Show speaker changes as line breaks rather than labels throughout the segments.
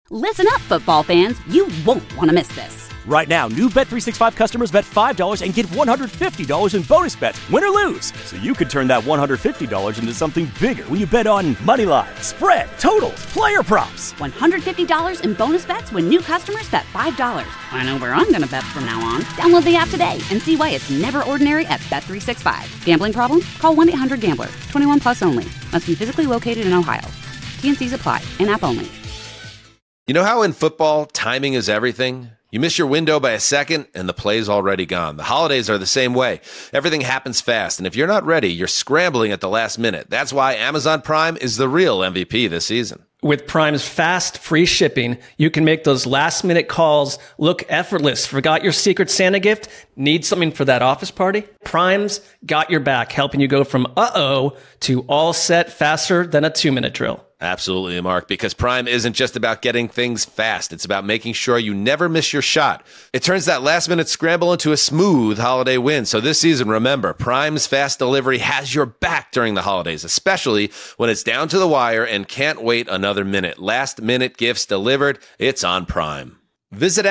Listen up, football fans. You won't want to miss this.
Right now, new Bet365 customers bet $5 and get $150 in bonus bets, win or lose. So you could turn that $150 into something bigger when you bet on money line, spread, totals, player props.
$150 in bonus bets when new customers bet $5. I know where I'm going to bet from now on. Download the app today and see why it's never ordinary at Bet365. Gambling problem? Call 1-800-GAMBLER. 21 plus only. Must be physically located in Ohio. T&Cs apply. In-app only.
You know how in football, timing is everything? You miss your window by a second, and the play's already gone. The holidays are the same way. Everything happens fast, and if you're not ready, you're scrambling at the last minute. That's why Amazon Prime is the real MVP this season.
With Prime's fast, free shipping, you can make those last-minute calls look effortless. Forgot your Secret Santa gift? Need something for that office party? Prime's got your back, helping you go from uh-oh to all set faster than a 2-minute drill.
Absolutely, Mark, because Prime isn't just about getting things fast. It's about making sure you never miss your shot. It turns that last-minute scramble into a smooth holiday win. So this season, remember, Prime's fast delivery has your back during the holidays, especially when it's down to the wire and can't wait another minute. Last-minute gifts delivered, it's on Prime. Visit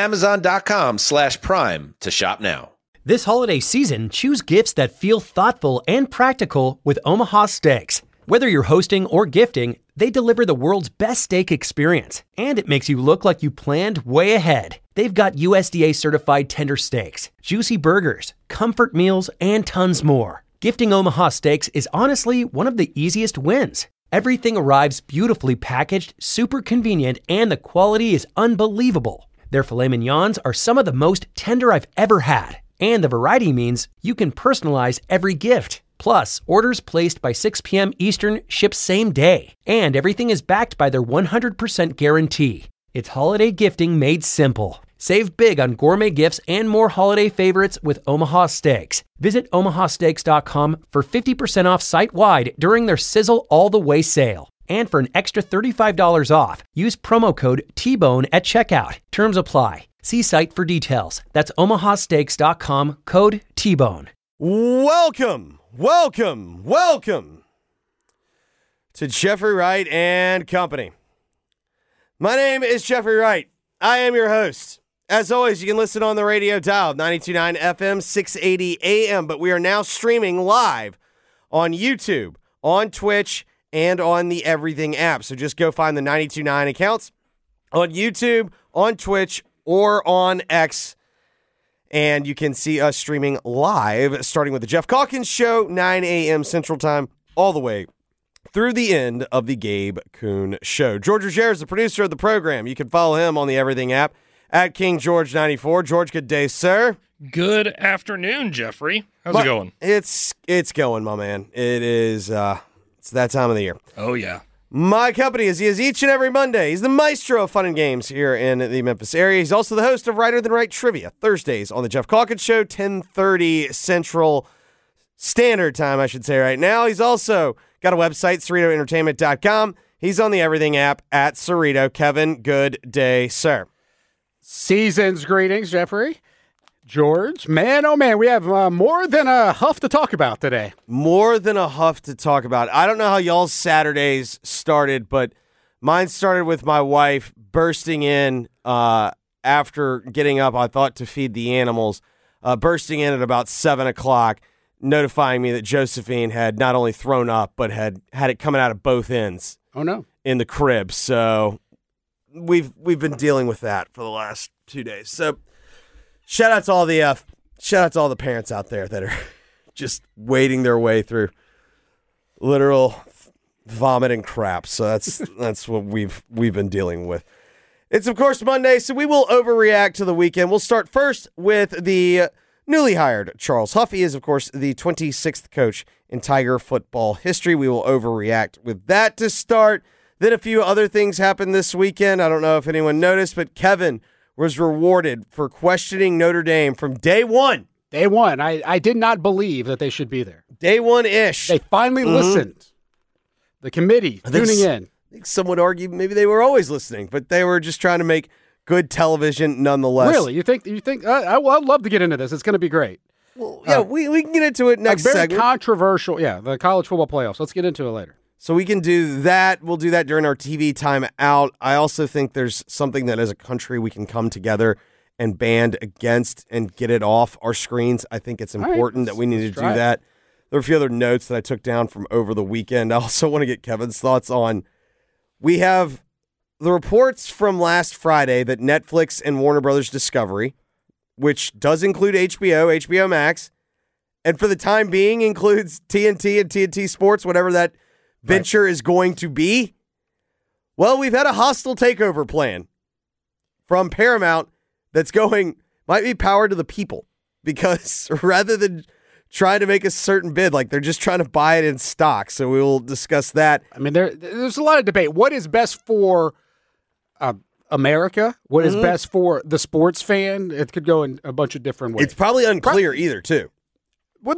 Amazon.com/Prime to shop now.
This holiday season, choose gifts that feel thoughtful and practical with Omaha Steaks. Whether you're hosting or gifting, they deliver the world's best steak experience, and it makes you look like you planned way ahead. They've got USDA certified tender steaks, juicy burgers, comfort meals, and tons more. Gifting Omaha Steaks is honestly one of the easiest wins. Everything arrives beautifully packaged, super convenient, and the quality is unbelievable. Their filet mignons are some of the most tender I've ever had, and the variety means you can personalize every gift. Plus, orders placed by 6 p.m. Eastern ship same day. And everything is backed by their 100% guarantee. It's holiday gifting made simple. Save big on gourmet gifts and more holiday favorites with Omaha Steaks. Visit omahasteaks.com for 50% off site-wide during their Sizzle All the Way sale. And for an extra $35 off, use promo code TBONE at checkout. Terms apply. See site for details. That's omahasteaks.com, code TBONE.
Welcome to Jeffrey Wright and Company. My name is Jeffrey Wright. I am your host. As always, you can listen on the radio dial, 92.9 FM, 680 AM, but we are now streaming live on YouTube, on Twitch, and on the Everything app. So just go find the 92.9 accounts on YouTube, on Twitch, or on X, and you can see us streaming live, starting with the Jeff Calkins Show, 9 a.m. Central Time, all the way through the end of the Gabe Kuhn Show. George Ruggiero is the producer of the program. You can follow him on the Everything app at KingGeorge94. George, good day, sir.
Good afternoon, Jeffrey. How's it going?
It's going, my man. It is, it's that time of the year.
Oh, yeah.
My company is each and every Monday. He's the maestro of fun and games here in the Memphis area. He's also the host of Writer Than Write Trivia, Thursdays on the Jeff Calkins Show, 10:30 Central Standard Time, I should say right now. He's also got a website, CerritoEntertainment.com. He's on the Everything app at Cerrito. Kevin, good day, sir.
Season's greetings, Jeffrey. George, man, oh man, we have more than a huff to talk about today.
More than a huff to talk about. I don't know how y'all's Saturdays started, but mine started with my wife bursting in after getting up, I thought, to feed the animals, bursting in at about 7 o'clock, notifying me that Josephine had not only thrown up, but had it coming out of both ends.
Oh, no.
In the crib. So we've been dealing with that for the last 2 days. So shout out to all the parents out there that are just wading their way through literal vomit and crap. So that's what we've been dealing with. It's of course Monday, so we will overreact to the weekend. We'll start first with the newly hired Charles Huff. He is of course the 26th coach in Tiger football history. We will overreact with that to start. Then a few other things happened this weekend. I don't know if anyone noticed, but Kevin was rewarded for questioning Notre Dame from day one.
Day one. I did not believe that they should be there.
Day one-ish.
They finally listened. The committee tuning in.
I think some would argue maybe they were always listening, but they were just trying to make good television nonetheless.
Really? You think? I'd love to get into this. It's going to be great.
Well, yeah, we can get into it next segment.
Very controversial. Yeah, the college football playoffs. Let's get into it later.
So we can do that. We'll do that during our TV time out. I also think there's something that as a country we can come together and band against and get it off our screens. I think it's important that we need to do that. There are a few other notes that I took down from over the weekend. I also want to get Kevin's thoughts on. We have the reports from last Friday that Netflix and Warner Brothers Discovery, which does include HBO Max, and for the time being includes TNT and TNT Sports, whatever that venture is going to be. Well, we've had a hostile takeover plan from Paramount that's might be power to the people, because rather than trying to make a certain bid, like they're just trying to buy it in stock. So we will discuss that.
I mean, there's a lot of debate. What is best for America? What is best for the sports fan? It could go in a bunch of different ways.
It's probably unclear either, too.
Well,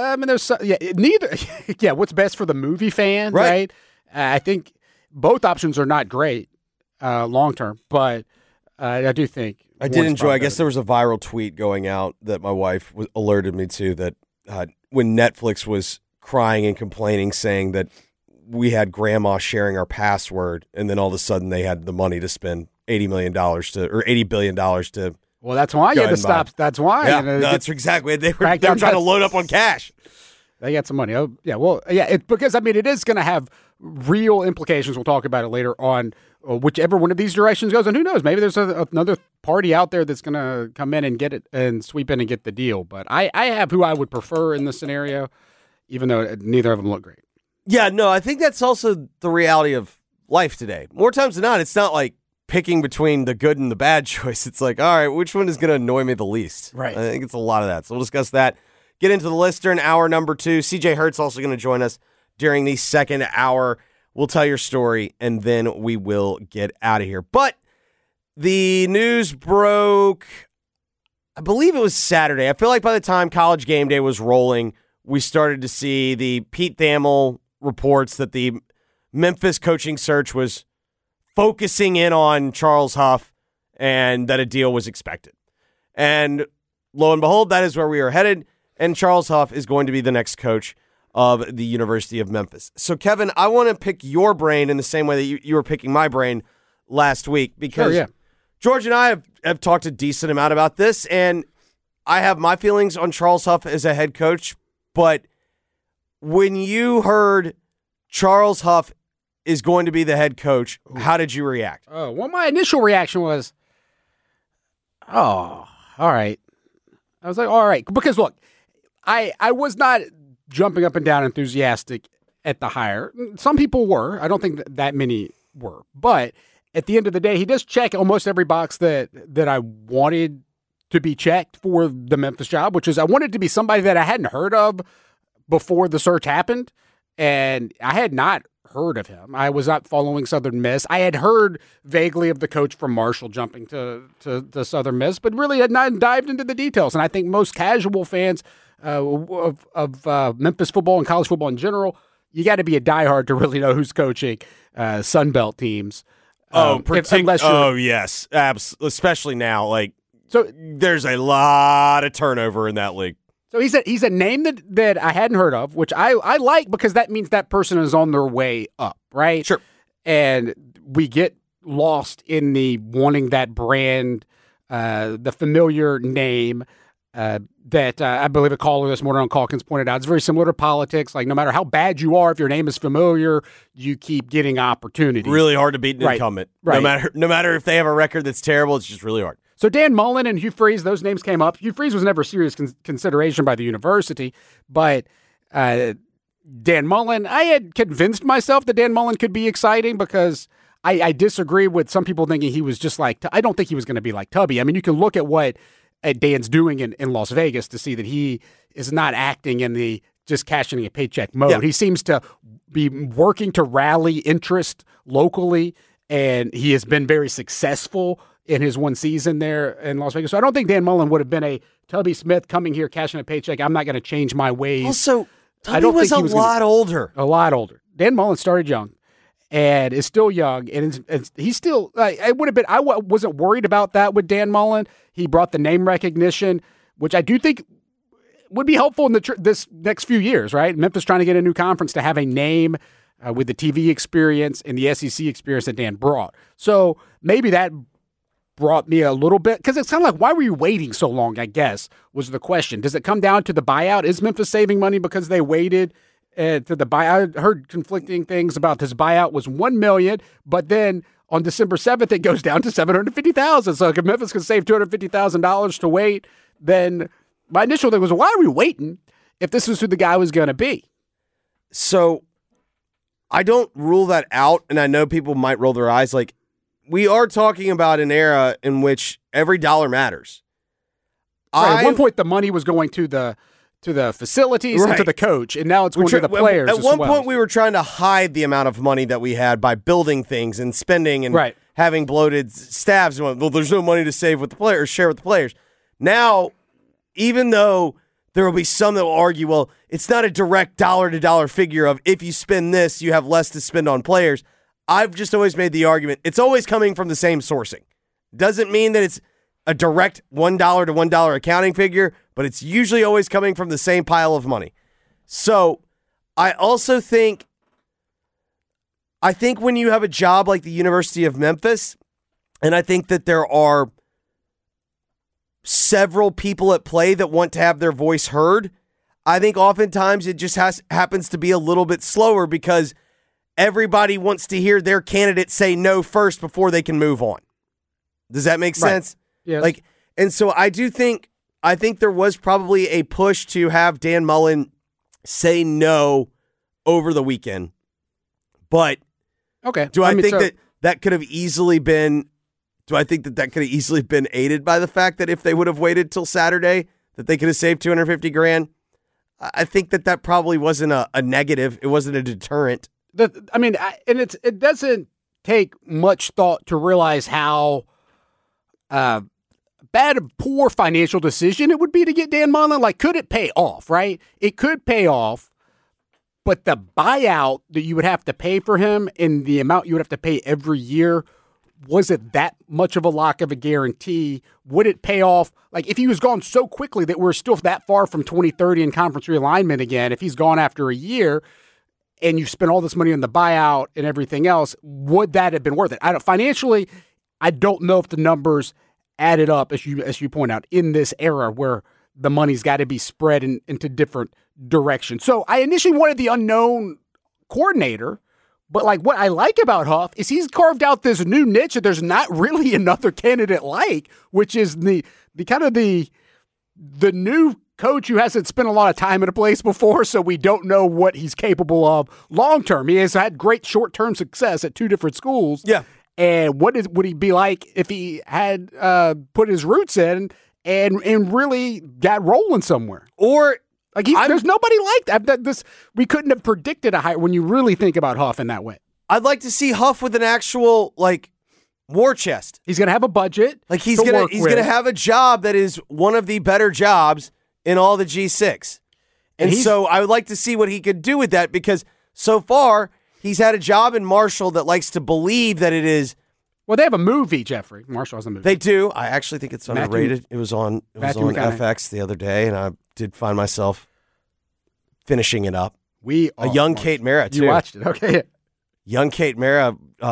neither. Yeah, what's best for the movie fan, right? I think both options are not great long term, but I do think
I did enjoy. I guess there was a viral tweet going out that my wife alerted me to that when Netflix was crying and complaining, saying that we had grandma sharing our password, and then all of a sudden they had the money to spend $80 billion to.
Well, that's why you had to stop. That's why.
Yeah, that's exactly. They were trying to load up on cash.
They got some money. Oh, yeah. Well, yeah. Because I mean, it is going to have real implications. We'll talk about it later on. Whichever one of these directions goes, and who knows? Maybe there's another party out there that's going to come in and get it and sweep in and get the deal. But I have who I would prefer in this scenario, even though neither of them look great.
Yeah, no, I think that's also the reality of life today. More times than not, it's not like picking between the good and the bad choice. It's like, all right, which one is going to annoy me the least?
Right.
I think it's a lot of that. So we'll discuss that. Get into the list during hour number 2. CJ Hurt's also going to join us during the second hour. We'll tell your story, and then we will get out of here. But the news broke, I believe it was Saturday. I feel like by the time College Game Day was rolling, we started to see the Pete Thamel reports that the Memphis coaching search was focusing in on Charles Huff and that a deal was expected. And lo and behold, that is where we are headed, and Charles Huff is going to be the next coach of the University of Memphis. So, Kevin, I want to pick your brain in the same way that you were picking my brain last week, because George and I have talked a decent amount about this, and I have my feelings on Charles Huff as a head coach, but when you heard Charles Huff is going to be the head coach, how did you react?
Oh, well, my initial reaction was, all right. I was like, all right. Because, look, I was not jumping up and down enthusiastic at the hire. Some people were. I don't think that many were. But at the end of the day, he does check almost every box that I wanted to be checked for the Memphis job, which is I wanted to be somebody that I hadn't heard of before the search happened. And I had not heard of him. I was not following Southern Miss. I had heard vaguely of the coach from Marshall jumping to Southern Miss, but really had not dived into the details. And I think most casual fans of Memphis football and college football in general, you got to be a diehard to really know who's coaching Sun Belt teams.
Yes, especially now. Like, so there's a lot of turnover in that league.
So he's a name that I hadn't heard of, which I like, because that means that person is on their way up, right?
Sure.
And we get lost in the wanting that brand, the familiar name that I believe a caller this morning on Calkins pointed out. It's very similar to politics. Like, no matter how bad you are, if your name is familiar, you keep getting opportunities.
Really hard to beat an incumbent. Right. No matter if they have a record that's terrible, it's just really hard.
So Dan Mullen and Hugh Freeze, those names came up. Hugh Freeze was never a serious consideration by the university, but Dan Mullen, I had convinced myself that Dan Mullen could be exciting, because I disagree with some people thinking he was just like, I don't think he was going to be like Tubby. I mean, you can look at what Dan's doing in Las Vegas to see that he is not acting in the just cashing a paycheck mode. Yeah. He seems to be working to rally interest locally, and he has been very successful in his one season there in Las Vegas. So I don't think Dan Mullen would have been a Tubby Smith coming here, cashing a paycheck. I'm not going to change my ways.
Also, Tubby was a lot older.
A lot older. Dan Mullen started young and is still young. And he's still, it would have been, I wasn't worried about that with Dan Mullen. He brought the name recognition, which I do think would be helpful in this next few years, right? Memphis trying to get a new conference, to have a name with the TV experience and the SEC experience that Dan brought. So maybe that brought me a little bit, because it's kind of like, why were you waiting so long, I guess, was the question. Does it come down to the buyout? Is Memphis saving money because they waited to the buyout? I heard conflicting things about this buyout was $1 million, but then on December 7th, it goes down to $750,000. So if Memphis can save $250,000 to wait, then my initial thing was, why are we waiting if this is who the guy was going to be?
So I don't rule that out, and I know people might roll their eyes. Like, we are talking about an era in which every dollar matters.
Right, at one point, the money was going to the facilities and to the coach, and now it's going to the players.
At one point, we were trying to hide the amount of money that we had by building things and spending and having bloated staffs. Well, there's no money to save with the players, share with the players. Now, even though there will be some that will argue, well, it's not a direct dollar-to-dollar figure of if you spend this, you have less to spend on players. I've just always made the argument, it's always coming from the same sourcing. Doesn't mean that it's a direct $1 to $1 accounting figure, but it's usually always coming from the same pile of money. So I also think when you have a job like the University of Memphis, and I think that there are several people at play that want to have their voice heard, I think oftentimes it just happens to be a little bit slower because everybody wants to hear their candidate say no first before they can move on. Does that make sense?
Yes.
And so I think there was probably a push to have Dan Mullen say no over the weekend. But do I think that could have easily been aided by the fact that if they would have waited till Saturday, that they could have saved $250,000? I think that probably wasn't a negative. It wasn't a deterrent.
It doesn't take much thought to realize how poor financial decision it would be to get Dan Mullen. Like, could it pay off, right? It could pay off, but the buyout that you would have to pay for him and the amount you would have to pay every year, was it that much of a lock of a guarantee? Would it pay off? Like, if he was gone so quickly that we're still that far from 2030 in conference realignment again, if he's gone after a year, and you've spent all this money on the buyout and everything else, would that have been worth it? Financially, I don't know if the numbers added up, as you point out, in this era where the money's got to be spread into different directions. So I initially wanted the unknown coordinator, but like what I like about Huff is he's carved out this new niche that there's not really another candidate like, which is the new coach who hasn't spent a lot of time in a place before, so we don't know what he's capable of long-term. He has had great short-term success at two different schools.
Yeah.
And what would he be like if he had put his roots in and really got rolling somewhere?
Or
there's nobody like that. We couldn't have predicted a hire when you really think about Huff in that way.
I'd like to see Huff with an actual war chest.
He's going to have a budget.
Like he's going to have a job that is one of the better jobs in all the G6. And so I would like to see what he could do with that, because so far he's had a job in Marshall that likes to believe that it is.
Well, they have a movie, Jeffrey. Marshall has a movie.
They do. I actually think it's underrated. It was on FX the other day, and I did find myself finishing it up. A young Kate Mara, too.
You watched it, okay.
Young Kate Mara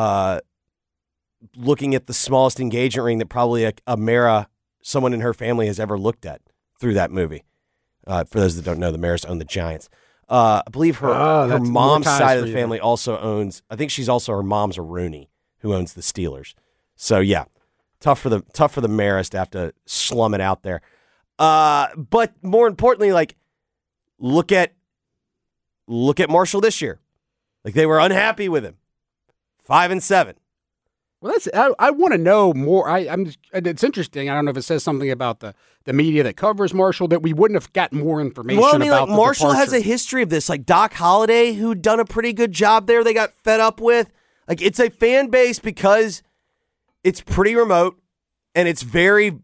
looking at the smallest engagement ring that probably a Mara, someone in her family, has ever looked at through that movie. For those that don't know, the Maras own the Giants. I believe her mom's side of the family also owns, I think she's also, her mom's a Rooney, who owns the Steelers. So yeah, tough for the Maras to have to slum it out there. But more importantly, look at Marshall this year. They were unhappy with him. 5-7.
Well, I want to know more. It's interesting. I don't know if it says something about the media that covers Marshall that we wouldn't have gotten more information about.
Marshall has a history of this. Doc Holliday, who'd done a pretty good job there, they got fed up with. It's a fan base because it's pretty remote and it's very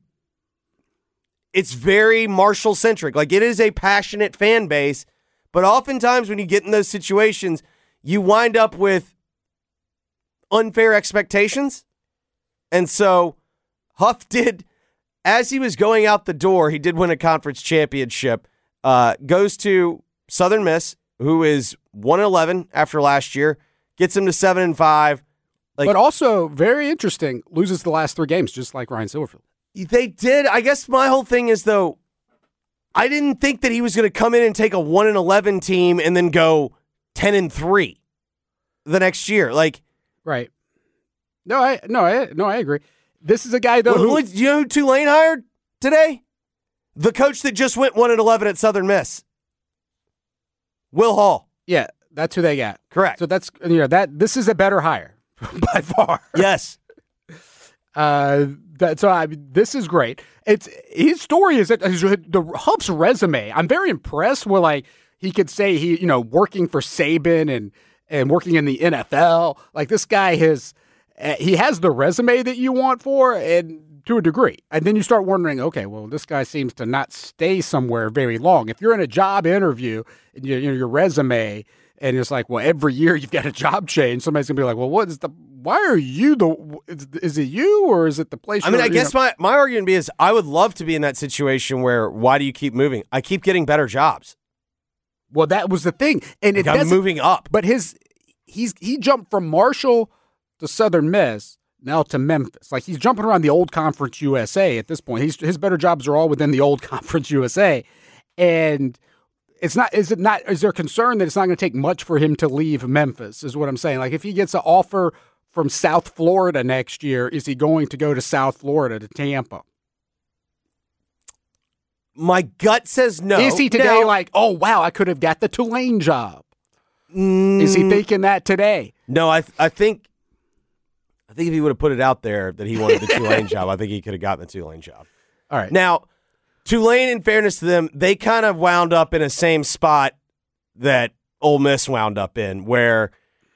Marshall centric. It is a passionate fan base, but oftentimes when you get in those situations, you wind up with unfair expectations. And so Huff did, as he was going out the door, he did win a conference championship, goes to Southern Miss, who is 1-11 after last year, gets him to 7-5.
But also, very interesting, loses the last 3 games, just like Ryan Silverfield.
They did. I guess my whole thing is, though, I didn't think that he was going to come in and take a 1-11 team and then go 10-3 the next year. Like,
right. No, I agree. This is a guy, though,
do you know who Tulane hired today? The coach that just went 1-11 at Southern Miss. Will Hall.
Yeah, that's who they got.
Correct.
So that's, this is a better hire by far.
Yes.
This is great. It's his story is that the Huff's resume. I'm very impressed with, like, he could say he, working for Saban and working in the NFL. Like, this guy he has the resume that you want for, and to a degree. And then you start wondering, okay, well, this guy seems to not stay somewhere very long. If you're in a job interview and your resume, and it's like, well, every year you've got a job change, somebody's gonna be like, well, why are you is it you or is it the place?
I mean, I guess my argument is I would love to be in that situation where, why do you keep moving? I keep getting better jobs.
Well, that was the thing. And
I'm moving up.
But he jumped from Marshall to Southern Miss, now to Memphis. Like, he's jumping around the old Conference USA at this point. His better jobs are all within the old Conference USA. And is there concern that it's not going to take much for him to leave Memphis, is what I'm saying. Like, if he gets an offer from South Florida next year, is he going to go to South Florida, to Tampa?
My gut says no.
Is he today like, oh, wow, I could have got the Tulane job? Is he thinking that today?
No, I think if he would have put it out there that he wanted the Tulane job, I think he could have gotten the Tulane job.
All right.
Now, Tulane, in fairness to them, they kind of wound up in the same spot that Ole Miss wound up in, where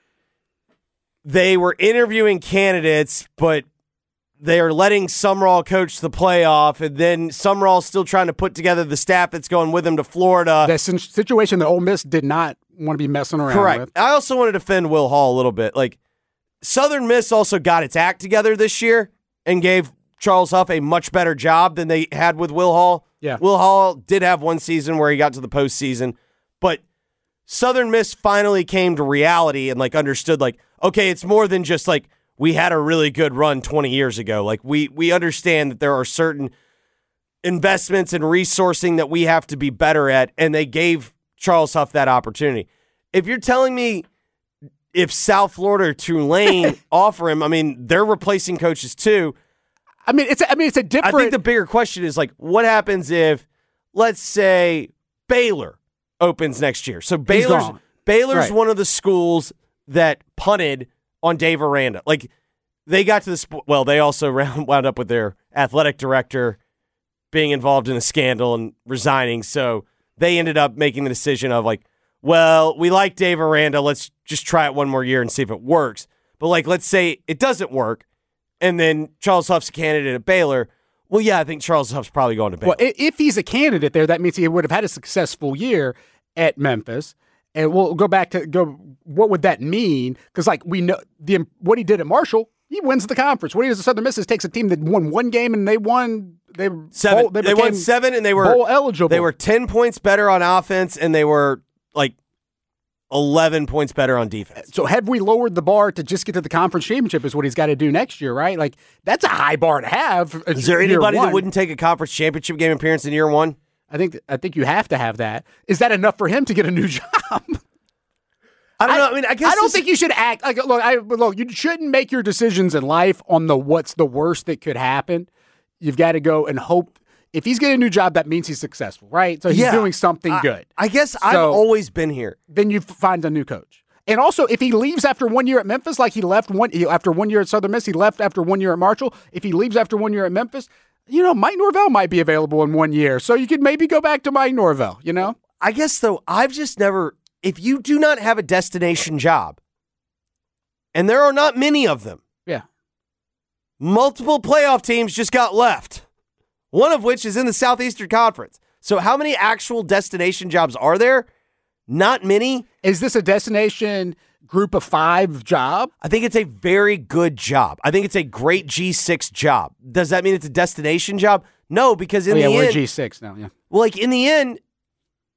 they were interviewing candidates, but they are letting Sumrall coach the playoff, and then Sumrall's still trying to put together the staff that's going with him to Florida.
That situation that Ole Miss did not want to be messing around
Correct.
with.
I also want to defend Will Hall a little bit. Like, Southern Miss also got its act together this year and gave Charles Huff a much better job than they had with Will Hall.
Yeah.
Will Hall did have one season where he got to the postseason, but Southern Miss finally came to reality and, like, understood, like, okay, it's more than just, like, we had a really good run 20 years ago. Like, we understand that there are certain investments and resourcing that we have to be better at, and they gave Charles Huff that opportunity. If you're telling me if South Florida or Tulane offer him, I mean, they're replacing coaches too.
I mean, it's a different.
I think the bigger question is, like, what happens if, let's say, Baylor opens next year? So Baylor's
right.
one of the schools that punted on Dave Aranda. Like, they got to the well, they also wound up with their athletic director being involved in a scandal and resigning. So they ended up making the decision of, like, well, we like Dave Aranda. Let's just try it one more year and see if it works. But, like, let's say it doesn't work, and then Charles Huff's a candidate at Baylor. Well, yeah, I think Charles Huff's probably going to Baylor.
Well, if he's a candidate there, that means he would have had a successful year at Memphis. And we'll go back to what would that mean? Because, like, we know what he did at Marshall, he wins the conference. What he does at Southern Miss is takes a team that won one game and they won. They won
7, and they were
bowl eligible.
They were 10 points better on offense, and they were, like, 11 points better on defense.
So have we lowered the bar to just get to the conference championship is what he's got to do next year, right? Like, that's a high bar to have.
Is there anybody that wouldn't take a conference championship game appearance in year one?
I think you have to have that. Is that enough for him to get a new job?
I don't know. I mean, I guess
I don't think you should act like look. You shouldn't make your decisions in life on what's the worst that could happen. You've got to go and hope. If he's getting a new job, that means he's successful, right? So he's doing something good.
I guess I've always been here.
Then you find a new coach. And also, if he leaves after 1 year at Memphis, like he left after 1 year at Southern Miss, he left after 1 year at Marshall. If he leaves after 1 year at Memphis, Mike Norvell might be available in 1 year. So you could maybe go back to Mike Norvell,
I guess, though, I've just never, if you do not have a destination job, and there are not many of them.
Yeah.
Multiple playoff teams just got left, one of which is in the Southeastern Conference. So how many actual destination jobs are there? Not many.
Is this a destination group of 5 job?
I think it's a very good job. I think it's a great G6 job. Does that mean it's a destination job? No, because in the end,
we're G6 now, yeah.
Well, like, in the end,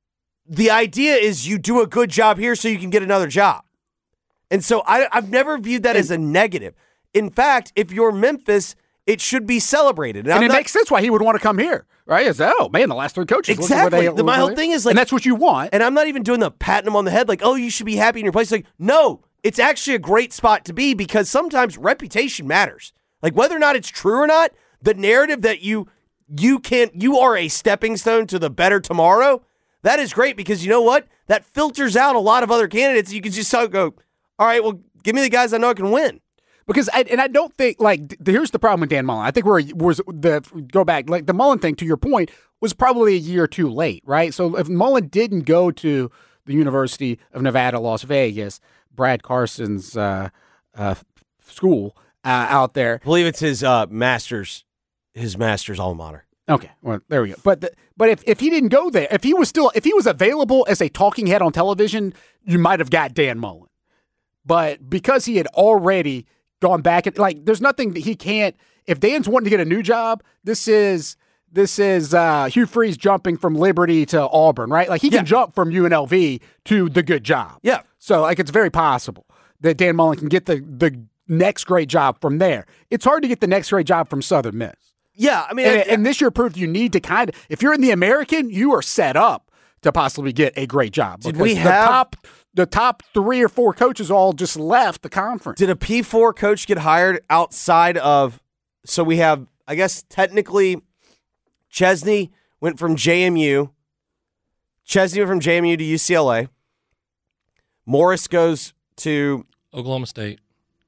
the idea is you do a good job here so you can get another job. And so I've never viewed that as a negative. In fact, if you're Memphis, it should be celebrated.
And it makes sense why he would want to come here, right? It's, oh, man, the last 3 coaches.
Exactly. My whole thing is like,
and that's what you want.
And I'm not even doing the patting him on the head like, oh, you should be happy in your place. Like, no, it's actually a great spot to be because sometimes reputation matters. Like whether or not it's true or not, the narrative that you are a stepping stone to the better tomorrow, that is great because you know what? That filters out a lot of other candidates. You can just go, all right, well, give me the guys I know I can win.
Because I don't think here's the problem with Dan Mullen. I think go back like the Mullen thing to your point was probably a year too late, right? So if Mullen didn't go to the University of Nevada, Las Vegas, Brad Carson's school out there,
I believe it's his master's alma mater.
Okay, well there we go. But if he didn't go there, if he was available as a talking head on television, you might have got Dan Mullen. But because he had already gone back, there's nothing that he can't. If Dan's wanting to get a new job, this is Hugh Freeze jumping from Liberty to Auburn, right? Like he can jump from UNLV to the good job.
Yeah.
So it's very possible that Dan Mullen can get the next great job from there. It's hard to get the next great job from Southern Miss.
Yeah, I mean,
and this year proved you need to if you're in the American, you are set up to possibly get a great job.
Did we have
the top 3 or 4 coaches all just left the conference?
Did a P4 coach get hired outside of? So we have, I guess, technically, Chesney went from JMU. Chesney went from JMU to UCLA. Morris goes to
Oklahoma State.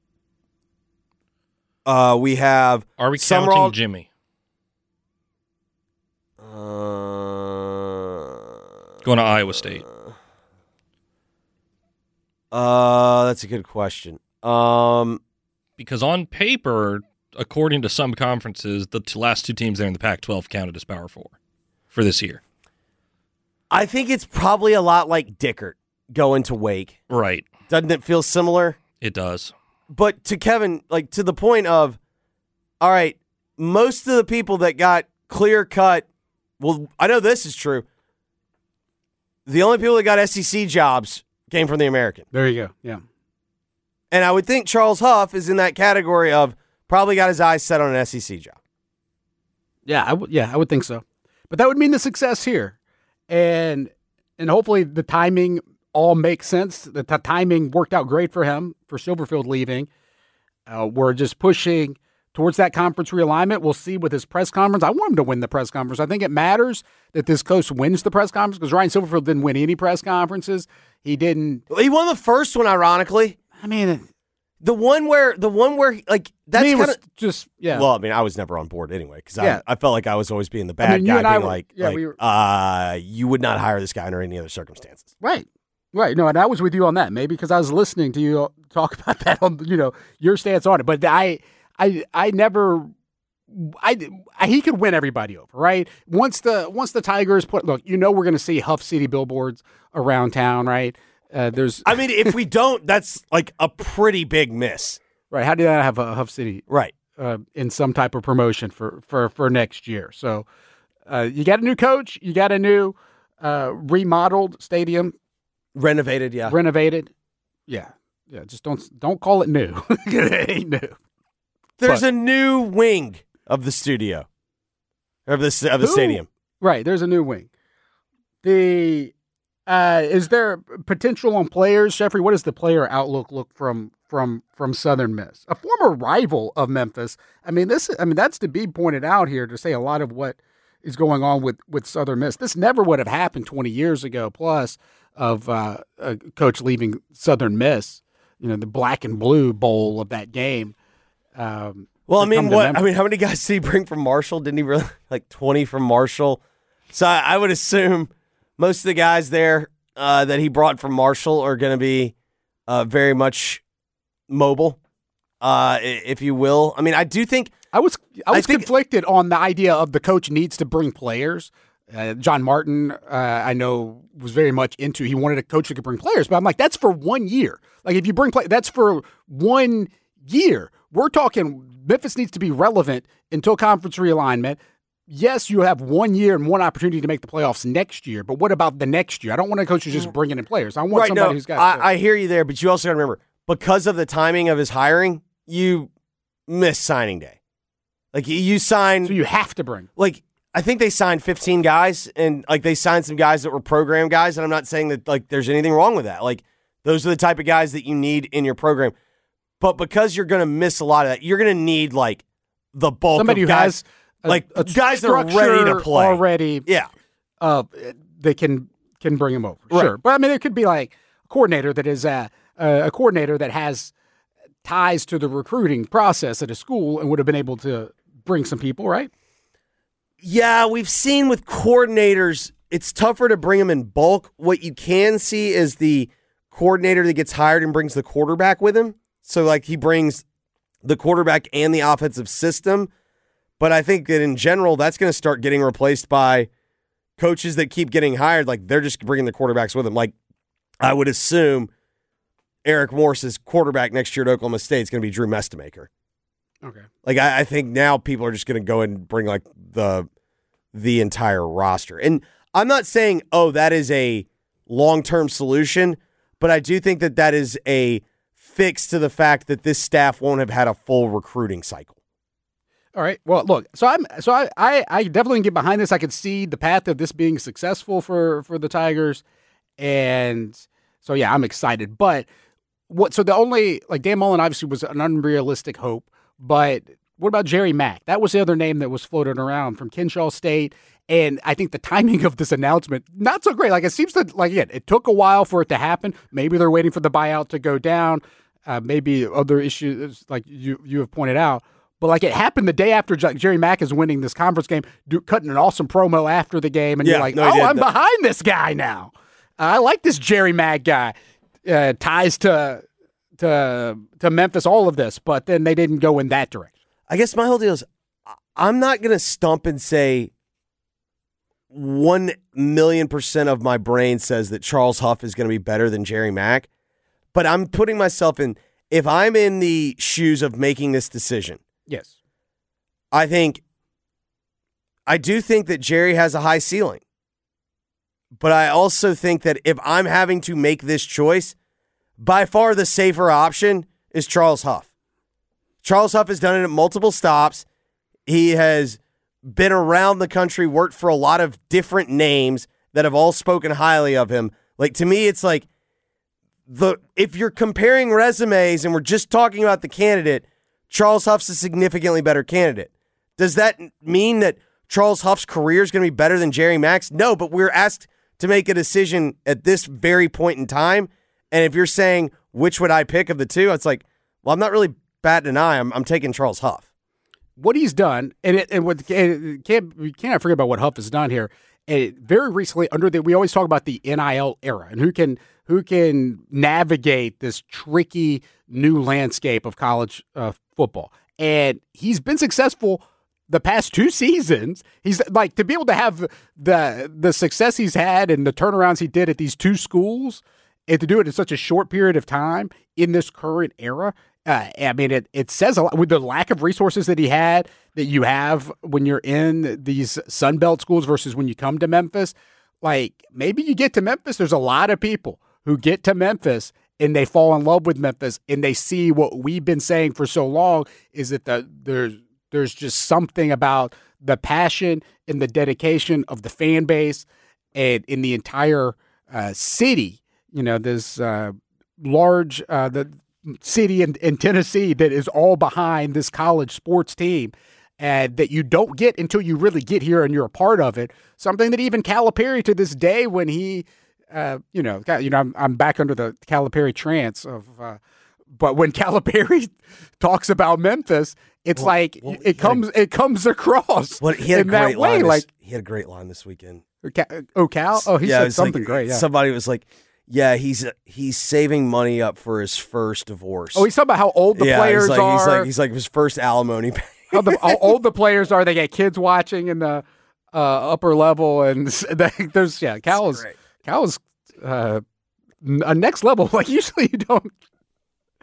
We have.
Are we counting Jimmy? Going to Iowa State.
That's a good question.
Because on paper, according to some conferences, the last 2 teams there in the Pac-12 counted as Power 4 for this year.
I think it's probably a lot like Dickert going to Wake.
Right.
Doesn't it feel similar?
It does.
But to Kevin, to the point of, all right, most of the people that got clear-cut, well, I know this is true. The only people that got SEC jobs came from the American.
There you go. Yeah.
And I would think Charles Huff is in that category of probably got his eyes set on an SEC job.
Yeah, I would think so. But that would mean the success here. And hopefully the timing all makes sense. The timing worked out great for him, for Silverfield leaving. We're just pushing towards that conference realignment. We'll see with his press conference. I want him to win the press conference. I think it matters that this coach wins the press conference because Ryan Silverfield didn't win any press conferences. He didn't.
He won the first one, ironically.
I mean,
the one where that's kind of
just
Well, I mean, I was never on board anyway because I felt like I was always being the bad guy, being you would not hire this guy under any other circumstances.
Right. No, and I was with you on that, maybe because I was listening to you talk about that on your stance on it. But he could win everybody over, right? Once the Tigers we're going to see Huff City billboards around town, right?
If we don't, that's like a pretty big miss.
Right. How do I have a Huff City?
Right.
In some type of promotion for next year. So you got a new coach, you got a new remodeled stadium.
Renovated. Yeah.
Just don't call it new. It ain't new.
There's a new wing of the studio. Of the stadium.
Right, there's a new wing. Is there potential on players, Jeffrey? What does the player outlook look from Southern Miss? A former rival of Memphis. That's to be pointed out here to say a lot of what is going on with Southern Miss. This never would have happened 20 years ago plus of a coach leaving Southern Miss, the black and blue bowl of that game.
How many guys did he bring from Marshall? Didn't he really 20 from Marshall? So I would assume most of the guys there that he brought from Marshall are going to be very much mobile, if you will. I mean, I do think
I was conflicted on the idea of the coach needs to bring players. John Martin, I know, was very much into. He wanted a coach who could bring players, but I'm like, that's for 1 year. Like, if you bring that's for 1 year. We're talking Memphis needs to be relevant until conference realignment. yes, you have 1 year and one opportunity to make the playoffs next year, but what about the next year? I don't want a coach who's just bringing in players. I want somebody who's got.
I hear you there, but you also got to remember, because of the timing of his hiring, you missed signing day. Like you signed,
so you have to bring.
Like I think they signed 15 guys, and like they signed some guys that were program guys. And I'm not saying that like there's anything wrong with that. Like those are the type of guys that you need in your program. But because you're going to miss a lot of that, you're going to need like the bulk
somebody
of
who
guys,
has a
guys that are ready to play
already.
Yeah,
they can bring him over.
Right.
Sure, but I mean, it could be like a coordinator that is a coordinator that has ties to the recruiting process at a school and would have been able to bring some people, right?
Yeah, we've seen with coordinators, it's tougher to bring them in bulk. What you can see is the coordinator that gets hired and brings the quarterback with him. So, like, he brings the quarterback and the offensive system. But I think that in general, that's going to start getting replaced by coaches that keep getting hired. Like, they're just bringing the quarterbacks with them. Like, I would assume Eric Morse's quarterback next year at Oklahoma State is going to be Drew Mestemaker.
Okay.
Like, I think now people are just going to go and bring, like, the entire roster. And I'm not saying, oh, that is a long-term solution, but I do think that that is a fix to the fact that this staff won't have had a full recruiting cycle.
All right. Well, look. I definitely can get behind this. I could see the path of this being successful for the Tigers, and so yeah, I'm excited. But what? So the only Dan Mullen obviously was an unrealistic hope, but what about Jerry Mack? That was the other name that was floated around from Kennesaw State. And I think the timing of this announcement, not so great. Like, it seems that, like, again, it took a while for it to happen. Maybe they're waiting for the buyout to go down. Maybe other issues, like you have pointed out. But, like, it happened the day after Jerry Mack is winning this conference game, cutting an awesome promo after the game. And you're like, I'm behind this guy now. I like this Jerry Mack guy. Ties to Memphis, all of this. But then they didn't go in that direction.
I guess my whole deal is I'm not going to stump and say 1,000,000% of my brain says that Charles Huff is going to be better than Jerry Mack, but I'm putting myself in, if I'm in the shoes of making this decision.
Yes.
I do think that Jerry has a high ceiling, but I also think that if I'm having to make this choice, by far the safer option is Charles Huff. Charles Huff has done it at multiple stops. He has been around the country, worked for a lot of different names that have all spoken highly of him. Like, to me, it's like if you're comparing resumes and we're just talking about the candidate, Charles Huff's a significantly better candidate. Does that mean that Charles Huff's career is going to be better than Jerry Mack's? No, but we're asked to make a decision at this very point in time. And if you're saying, which would I pick of the two? It's like, well, I'm not really batting an eye. I'm taking Charles Huff.
What he's done, we cannot forget about what Huff has done here. Very recently, we always talk about the NIL era and who can navigate this tricky new landscape of college football. And he's been successful the past 2 seasons. He's like, to be able to have the success he's had and the turnarounds he did at these 2 schools, and to do it in such a short period of time in this current era. I mean, it says a lot with the lack of resources that he had, that you have when you're in these Sun Belt schools versus when you come to Memphis. Like, maybe you get to Memphis, there's a lot of people who get to Memphis and they fall in love with Memphis and they see what we've been saying for so long, is that there's just something about the passion and the dedication of the fan base and in the entire city. You know, there's large the city in Tennessee that is all behind this college sports team, and that you don't get until you really get here and you're a part of it. Something that even Calipari, to this day, when he, I'm back under the Calipari trance of, but when Calipari talks about Memphis, it's it comes across
he had
in that way.
He had a great line this weekend.
Cal? Oh, he said something great. Yeah.
Somebody was like, yeah, he's saving money up for his first divorce.
Oh, he's talking about how old the players are.
He's like his first alimony pay.
How old the players are. They get kids watching in the upper level, and there's Cal is a next level. Like, usually you don't.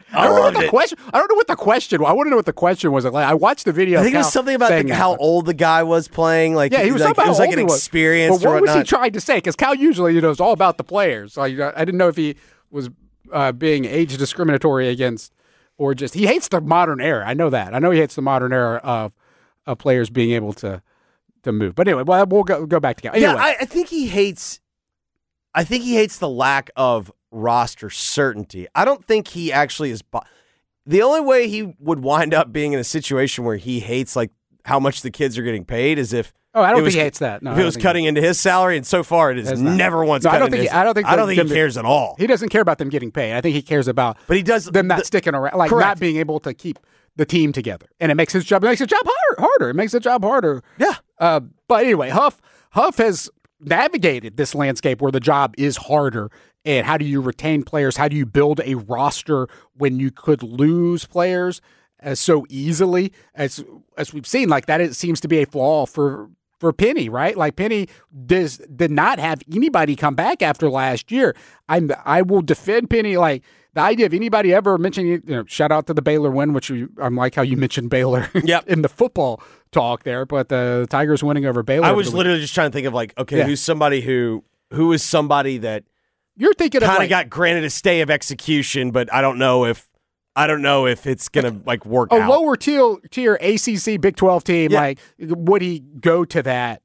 I don't know what the question. I don't know what the question. I want to know what the question was. Like, I watched the video.
I think it was something about how old the guy was playing. Like,
yeah, he was
like,
talking about
it was like an experience.
But what was he
whatnot.
trying to say? Because Cal usually, is all about the players. So I didn't know if he was being age discriminatory against, or just he hates the modern era. I know that. I know he hates the modern era of players being able to move. But anyway, we'll go back to Cal. Anyway.
Yeah, I think he hates. I think he hates the lack of roster certainty. I don't think he actually is. The only way he would wind up being in a situation where he hates like how much the kids are getting paid is if.
Oh, I don't think he hates that. No,
if it was cutting into his salary, and so far it is never once.
No,
cut
I don't think.
into
I don't think.
I don't think he cares at all.
He doesn't care about them getting paid. I think he cares about.
But he does
them not sticking around, like
correct.
not being able to keep the team together, and it makes his job. It makes his job harder. It makes the job harder.
Yeah.
But anyway, Huff has navigated this landscape where the job is harder. And how do you retain players? How do you build a roster when you could lose players so easily as we've seen? Like that, it seems to be a flaw for Penny, right? Like Penny did not have anybody come back after last year. I will defend Penny. Like the idea of anybody ever mentioning, shout out to the Baylor win, which I'm like how you mentioned Baylor in the football talk there, but the Tigers winning over Baylor.
I was literally just trying to think of like, okay, who's somebody who is somebody that.
You're thinking
kind of got granted a stay of execution, but I don't know if it's gonna like work out.
A lower tier ACC Big 12 team, like would he go to that?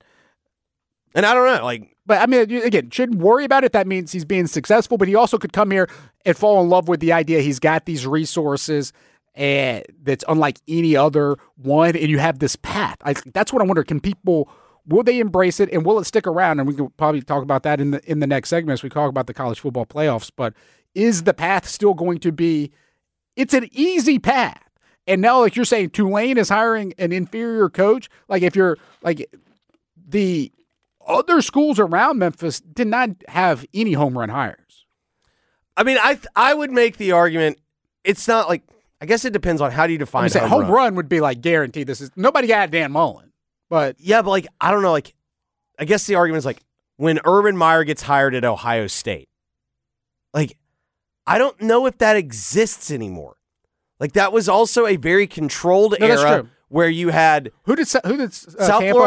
And I don't know, like,
but I mean, again, shouldn't worry about it. That means he's being successful, but he also could come here and fall in love with the idea he's got these resources and that's unlike any other one, and you have this path. That's what I wonder. Can people? Will they embrace it, and will it stick around? And we can probably talk about that in the next segment as we talk about the college football playoffs. But is the path still going to be – it's an easy path. And now, like you're saying, Tulane is hiring an inferior coach. Like if you're – like the other schools around Memphis did not have any home run hires.
I mean, I would make the argument it's not like – I guess it depends on how do you define
home run would be like guaranteed. This is – nobody got Dan Mullen. But
yeah, but like I don't know, like I guess the argument is like when Urban Meyer gets hired at Ohio State, like I don't know if that exists anymore. Like that was also a very controlled era where you had
who did South
Florida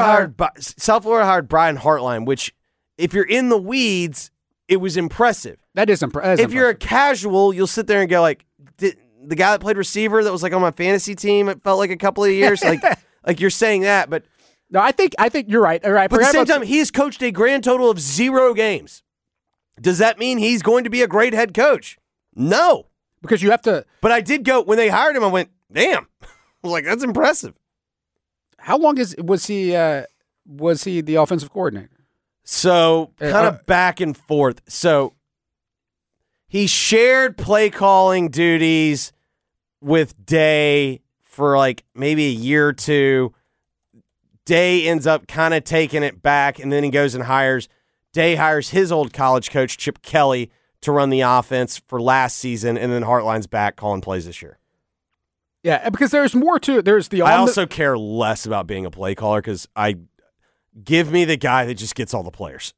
hired Brian Hartline, which if you're in the weeds, it was impressive.
That is impressive.
If you're a casual, you'll sit there and go like the guy that played receiver that was like on my fantasy team. It felt like a couple of years like you're saying that, but.
No, I think you're right. All right,
but at the same time, he's coached a grand total of 0 games. Does that mean he's going to be a great head coach? No,
because you have to.
But I did go when they hired him. I went, damn. I was like, that's impressive.
How long was he the offensive coordinator?
So kind of back and forth. So he shared play calling duties with Day for like maybe a year or two. Day ends up kind of taking it back, and then he goes and hires his old college coach, Chip Kelly, to run the offense for last season, and then Hartline's back calling plays this year.
Yeah, because there's more to it. There's
I also care less about being a play caller because give me the guy that just gets all the players.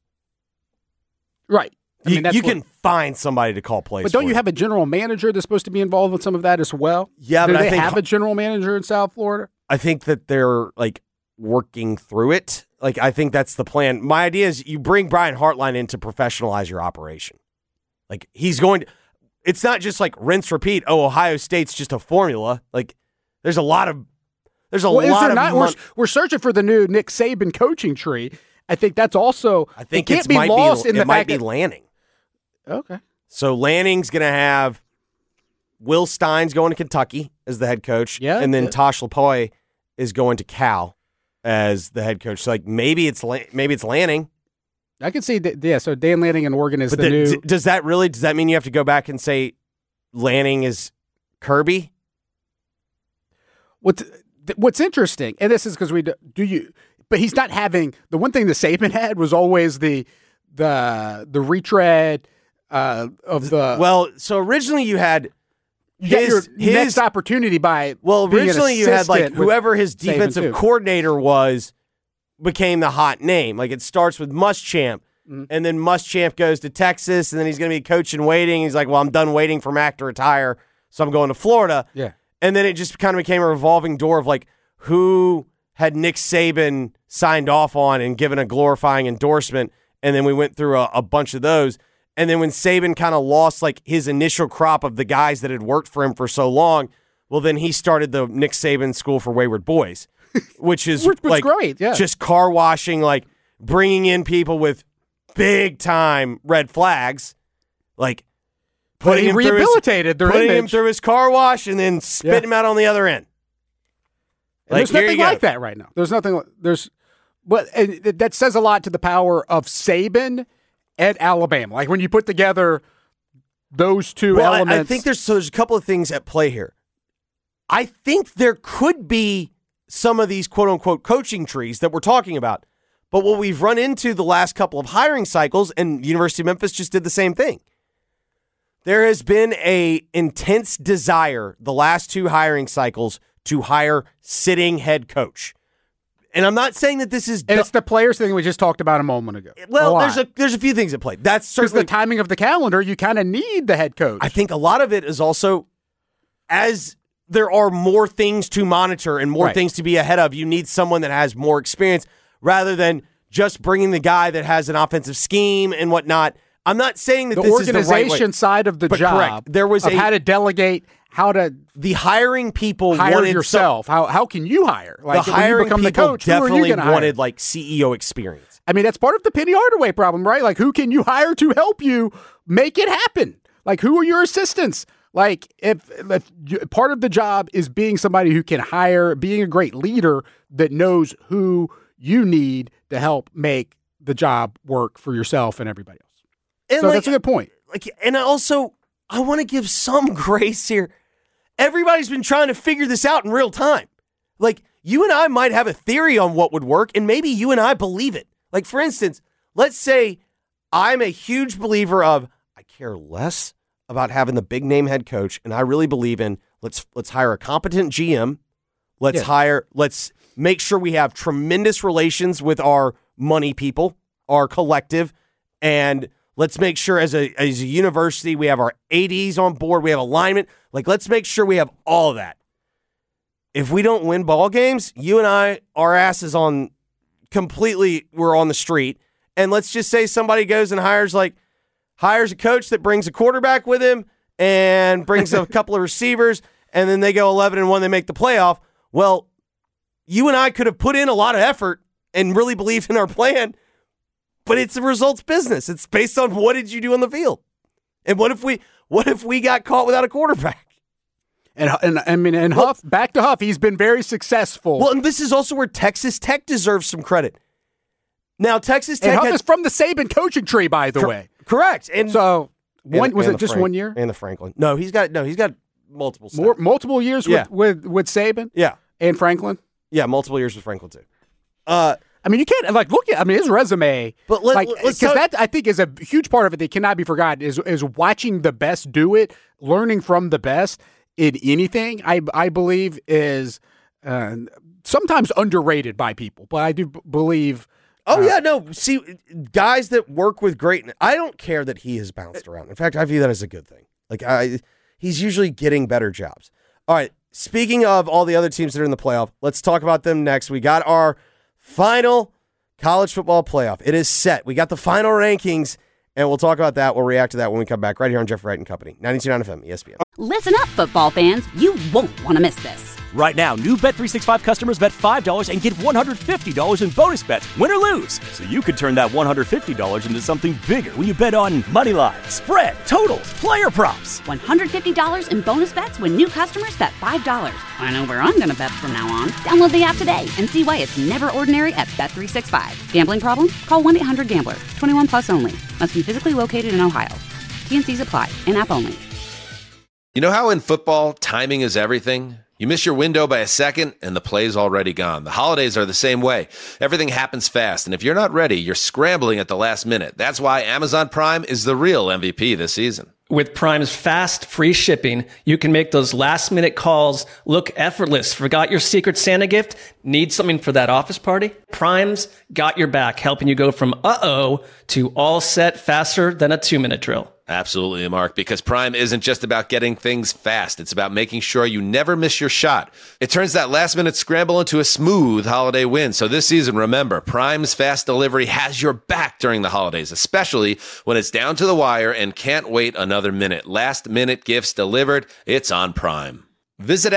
Right. I mean,
you can find somebody to call plays.
But don't you have a general manager that's supposed to be involved with some of that as well?
Yeah,
but
I think
have a general manager in South Florida?
I think that they're like working through it. Like, I think that's the plan. My idea is you bring Brian Hartline in to professionalize your operation. Like, he's going to, it's not just like rinse, repeat. Oh, Ohio State's just a formula. Like, there's a lot of,
we're searching for the new Nick Saban coaching tree. I think that's also,
I think
it can't be lost in the
might be Lanning.
Okay.
So Lanning's going to have Will Stein's going to Kentucky as the head coach.
Yeah.
And then Tosh Lapoy is going to Cal as the head coach. So like maybe it's Lanning.
I can see that. Yeah. So Dan Lanning in Oregon is new.
Does that mean you have to go back and say Lanning is Kirby?
What's interesting, and this is because but he's not having the one thing that Saban had was always the retread of the.
Well, so originally you had.
His next opportunity by
originally you had like whoever his defensive coordinator was became the hot name. Like it starts with Muschamp, and then Muschamp goes to Texas, and then he's going to be coach in waiting. He's like, well, I'm done waiting for Mac to retire, so I'm going to Florida.
Yeah.
And then it just kind of became a revolving door of like who had Nick Saban signed off on and given a glorifying endorsement. And then we went through a bunch of those. And then when Saban kind of lost like his initial crop of the guys that had worked for him for so long, well, then he started the Nick Saban School for Wayward Boys, which is like
great, yeah.
Just car washing, like bringing in people with big time red flags, like putting him
rehabilitated
through putting him through his car wash and then spitting him out on the other end.
Like, there's nothing like that right now. But that says a lot to the power of Saban at Alabama. Like when you put together those two elements.
I think there's a couple of things at play here. I think there could be some of these quote unquote coaching trees that we're talking about. But what we've run into the last couple of hiring cycles, and University of Memphis just did the same thing. There has been a intense desire the last two hiring cycles to hire sitting head coach. And I'm not saying that this is...
And it's the players thing we just talked about a moment ago.
Well, there's a few things at play. That's certainly...
Because the timing of the calendar, you kind of need the head coach.
I think a lot of it is also, as there are more things to monitor and more things to be ahead of, you need someone that has more experience rather than just bringing the guy that has an offensive scheme and whatnot. I'm not saying that this is the right way.
The organization side of the job.
Correct. There was
how to delegate, how to
the hiring people
hire
wanted
yourself. How can you hire?
Like the hiring people the coach, definitely wanted like CEO experience.
I mean, that's part of the Penny Hardaway problem, right? Like, who can you hire to help you make it happen? Like, who are your assistants? Like, if part of the job is being somebody who can hire, being a great leader that knows who you need to help make the job work for yourself and everybody else.
And
so that's a good point.
And I want to give some grace here. Everybody's been trying to figure this out in real time. Like, you and I might have a theory on what would work, and maybe you and I believe it. Like, for instance, let's say I'm a huge believer of I care less about having the big name head coach, and I really believe in let's hire a competent GM. Let's make sure we have tremendous relations with our money people, our collective, and let's make sure as a university we have our ADs on board, we have alignment. Like, let's make sure we have all of that. If we don't win ball games, you and I, our asses on completely, we're on the street. And let's just say somebody goes and hires a coach that brings a quarterback with him and brings a couple of receivers, and then they go 11-1, they make the playoff. Well, you and I could have put in a lot of effort and really believed in our plan, but it's a results business. It's based on what did you do on the field, and what if we got caught without a quarterback?
And Huff, back to Huff, he's been very successful.
Well, and this is also where Texas Tech deserves some credit. Now, Texas Tech
Huff is from the Saban coaching tree, by the way.
Correct. And
so was it just 1 year?
And the Franklin. No, he's got multiple.
Multiple years with Saban.
Yeah,
and Franklin.
Yeah, multiple years with Franklin too.
I mean, you can't look at. I mean, his resume,
but
because that I think is a huge part of it that cannot be forgotten. Is watching the best do it, learning from the best in anything. I believe is sometimes underrated by people, but I do believe.
Oh yeah, no. See, guys that work with greatness. I don't care that he has bounced around. In fact, I view that as a good thing. Like he's usually getting better jobs. All right. Speaking of all the other teams that are in the playoff, let's talk about them next. We got our final college football playoff. It is set. We got the final rankings, and we'll talk about that. We'll react to that when we come back right here on Jeffrey Wright and Company, 92.9 FM, ESPN.
Listen up, football fans. You won't want to miss this.
Right now, new Bet365 customers bet $5 and get $150 in bonus bets, win or lose. So you could turn that $150 into something bigger when you bet on money line, spread, totals, player props.
$150 in bonus bets when new customers bet $5. I know where I'm going to bet from now on. Download the app today and see why it's never ordinary at Bet365. Gambling problem? Call 1-800-GAMBLER. 21 plus only. Must be physically located in Ohio. T&Cs apply. In-app only.
You know how in football, timing is everything? You miss your window by a second, and the play's already gone. The holidays are the same way. Everything happens fast, and if you're not ready, you're scrambling at the last minute. That's why Amazon Prime is the real MVP this season.
With Prime's fast, free shipping, you can make those last-minute calls look effortless. Forgot your Secret Santa gift? Need something for that office party? Prime's got your back, helping you go from uh-oh to all set faster than a 2-minute drill.
Absolutely, Mark, because Prime isn't just about getting things fast. It's about making sure you never miss your shot. It turns that last-minute scramble into a smooth holiday win. So this season, remember, Prime's fast delivery has your back during the holidays, especially when it's down to the wire and can't wait another minute. Last-minute gifts delivered, it's on Prime. Visit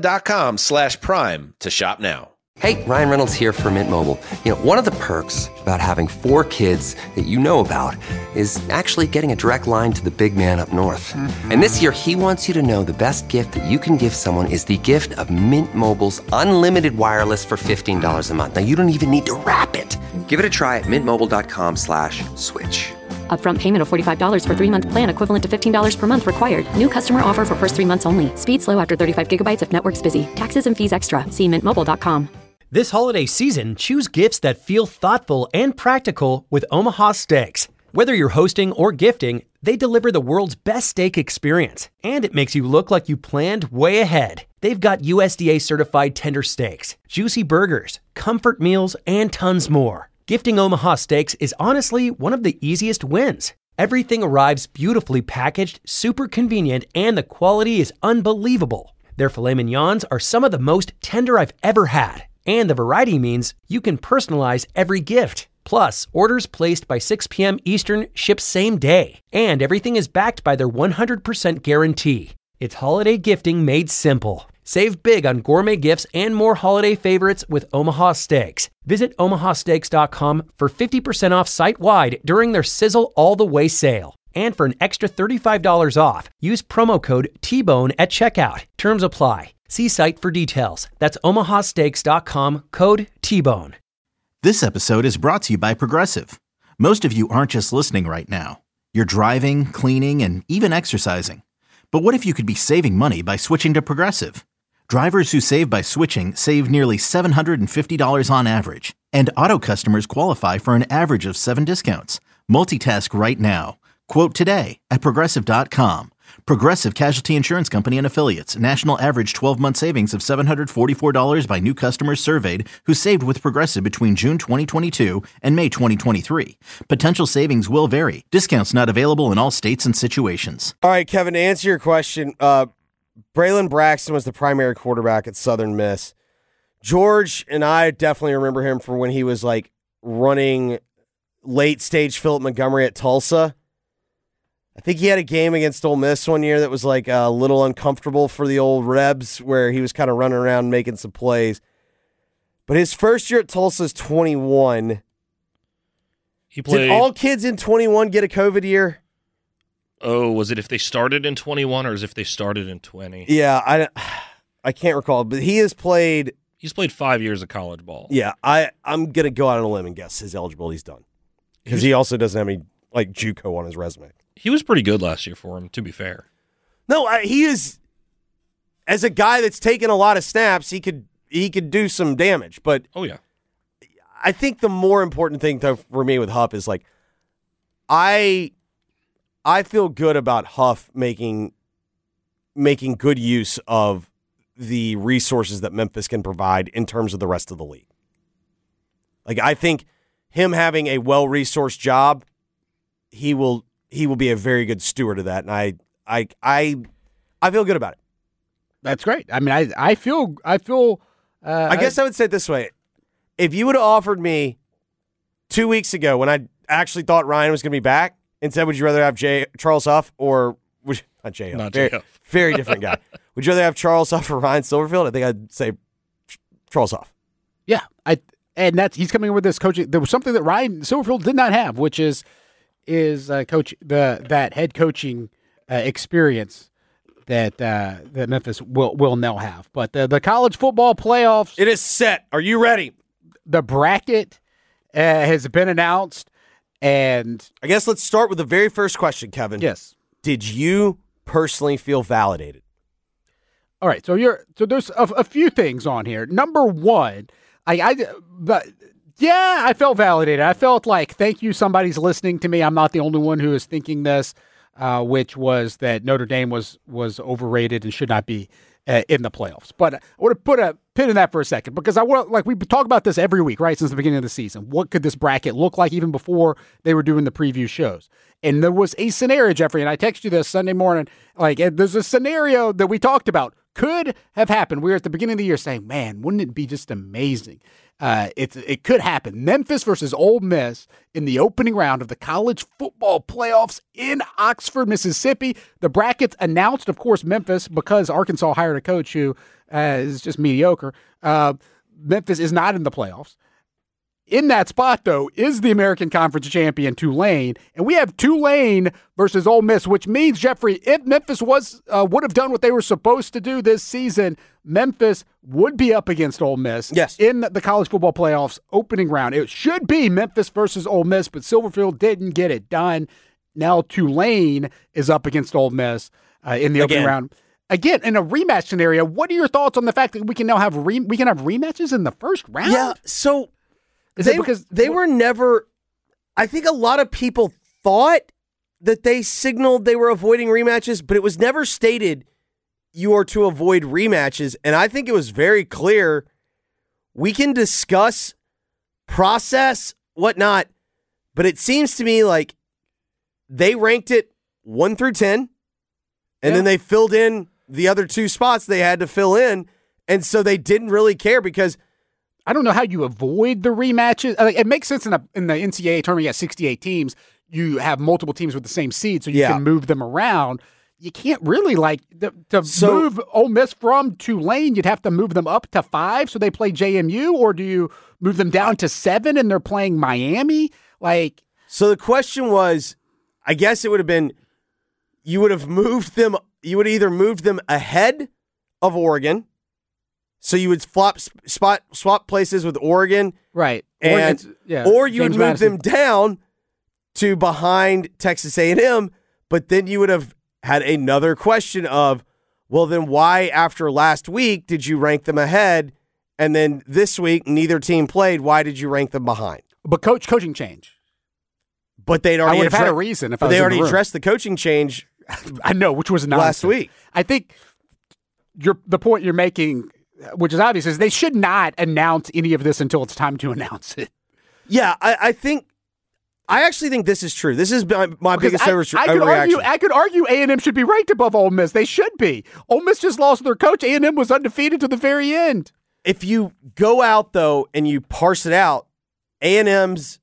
Amazon.com/Prime to shop now.
Hey, Ryan Reynolds here for Mint Mobile. You know, one of the perks about having 4 kids that you know about is actually getting a direct line to the big man up north. And this year, he wants you to know the best gift that you can give someone is the gift of Mint Mobile's unlimited wireless for $15 a month. Now, you don't even need to wrap it. Give it a try at mintmobile.com/switch.
Upfront payment of $45 for 3-month plan equivalent to $15 per month required. New customer offer for first 3 months only. Speed slow after 35 gigabytes if network's busy. Taxes and fees extra. See mintmobile.com.
This holiday season, choose gifts that feel thoughtful and practical with Omaha Steaks. Whether you're hosting or gifting, they deliver the world's best steak experience, and it makes you look like you planned way ahead. They've got USDA certified tender steaks, juicy burgers, comfort meals, and tons more. Gifting Omaha Steaks is honestly one of the easiest wins. Everything arrives beautifully packaged, super convenient, and the quality is unbelievable. Their filet mignons are some of the most tender I've ever had. And the variety means you can personalize every gift. Plus, orders placed by 6 p.m. Eastern ship same day. And everything is backed by their 100% guarantee. It's holiday gifting made simple. Save big on gourmet gifts and more holiday favorites with Omaha Steaks. Visit omahasteaks.com for 50% off site-wide during their Sizzle All the Way sale. And for an extra $35 off, use promo code TBONE at checkout. Terms apply. See site for details. That's omahasteaks.com, code TBONE.
This episode is brought to you by Progressive. Most of you aren't just listening right now. You're driving, cleaning, and even exercising. But what if you could be saving money by switching to Progressive? Drivers who save by switching save nearly $750 on average. And auto customers qualify for an average of 7 discounts. Multitask right now. Quote today at Progressive.com. Progressive Casualty Insurance Company and Affiliates. National average 12-month savings of $744 by new customers surveyed who saved with Progressive between June 2022 and May 2023. Potential savings will vary. Discounts not available in all states and situations.
All right, Kevin, to answer your question, Braylon Braxton was the primary quarterback at Southern Miss. George and I definitely remember him from when he was like running late-stage Philip Montgomery at Tulsa. I think he had a game against Ole Miss one year that was like a little uncomfortable for the old Rebs where he was kind of running around making some plays. But his first year at Tulsa is 21. Did all kids in 21 get a COVID year?
Oh, was it if they started in 21 or is if they started in 20?
Yeah, I can't recall, but he's played
5 years of college ball.
Yeah, I'm going to go out on a limb and guess his eligibility's done. Because he also doesn't have any like JUCO on his resume.
He was pretty good last year for him, to be fair.
No, he is, as a guy that's taken a lot of snaps, he could do some damage. But
oh yeah,
I think the more important thing though for me with Huff is like I feel good about Huff making good use of the resources that Memphis can provide in terms of the rest of the league. Like I think him having a well-resourced job, he will be a very good steward of that, and I feel good about it.
That's great. I mean, I feel. I
guess I would say it this way: if you would have offered me 2 weeks ago when I actually thought Ryan was going to be back, and said, "Would you rather have Charles Huff or not Jay Huff?
Not Jay Huff.
Very different guy. Would you rather have Charles Huff or Ryan Silverfield?" I think I'd say Charles Huff.
Yeah, and he's coming in with this coaching. There was something that Ryan Silverfield did not have, which is coach that head coaching experience that Memphis will now have. But the college football playoffs,
it is set. Are you ready?
The bracket has been announced, and
I guess let's start with the very first question, Kevin.
Yes.
Did you personally feel validated?
All right. So there's a few things on here. Number one, I felt validated. I felt like, thank you, somebody's listening to me. I'm not the only one who is thinking this, which was that Notre Dame was overrated and should not be in the playoffs. But I would have put pin in that for a second, because I want, like, we talk about this every week, right, since the beginning of the season. What could this bracket look like even before they were doing the preview shows? And there was a scenario, Jeffrey, and I texted you this Sunday morning. Like, there's a scenario that we talked about could have happened. We were at the beginning of the year saying, man, wouldn't it be just amazing? It could happen. Memphis versus Ole Miss in the opening round of the college football playoffs in Oxford, Mississippi. The brackets announced, of course, Memphis, because Arkansas hired a coach who is just mediocre. Memphis is not in the playoffs. In that spot, though, is the American Conference champion Tulane, and we have Tulane versus Ole Miss, which means, Jeffrey, if Memphis would have done what they were supposed to do this season, Memphis would be up against Ole Miss in the college football playoffs opening round. It should be Memphis versus Ole Miss, but Silverfield didn't get it done. Now Tulane is up against Ole Miss in the opening round. Again, in a rematch scenario, what are your thoughts on the fact that we can now have rematches in the first round?
Yeah, so they were never. I think a lot of people thought that they signaled they were avoiding rematches, but it was never stated you are to avoid rematches. And I think it was very clear. We can discuss process, whatnot, but it seems to me like they ranked it 1 through 10, and then they filled in the other 2 spots they had to fill in, and so they didn't really care because
I don't know how you avoid the rematches. It makes sense in the NCAA tournament. You got 68 teams. You have multiple teams with the same seed, so you can move them around. You can't really move Ole Miss from Tulane. You'd have to move them up to 5, so they play JMU, or do you move them down to 7 and they're playing Miami?
So the question was, I guess it would have been, you would have moved them. You would either moved them ahead of Oregon. So you would swap places with Oregon,
right?
Or you would move them down to behind Texas A&M, but then you would have had another question of, well, then why after last week did you rank them ahead, and then this week neither team played? Why did you rank them behind?
But coaching change.
But they'd already
I would have had a reason if I was
they
in
already
the room.
addressed the coaching change.
I know, which was nonsense.
Last week.
I think the point you're making, which is obvious, is they should not announce any of this until it's time to announce it.
Yeah, I actually think this is true. This is my biggest overreaction.
I could argue A&M should be ranked above Ole Miss. They should be. Ole Miss just lost their coach. A&M was undefeated to the very end.
If you go out, though, and you parse it out, A&M's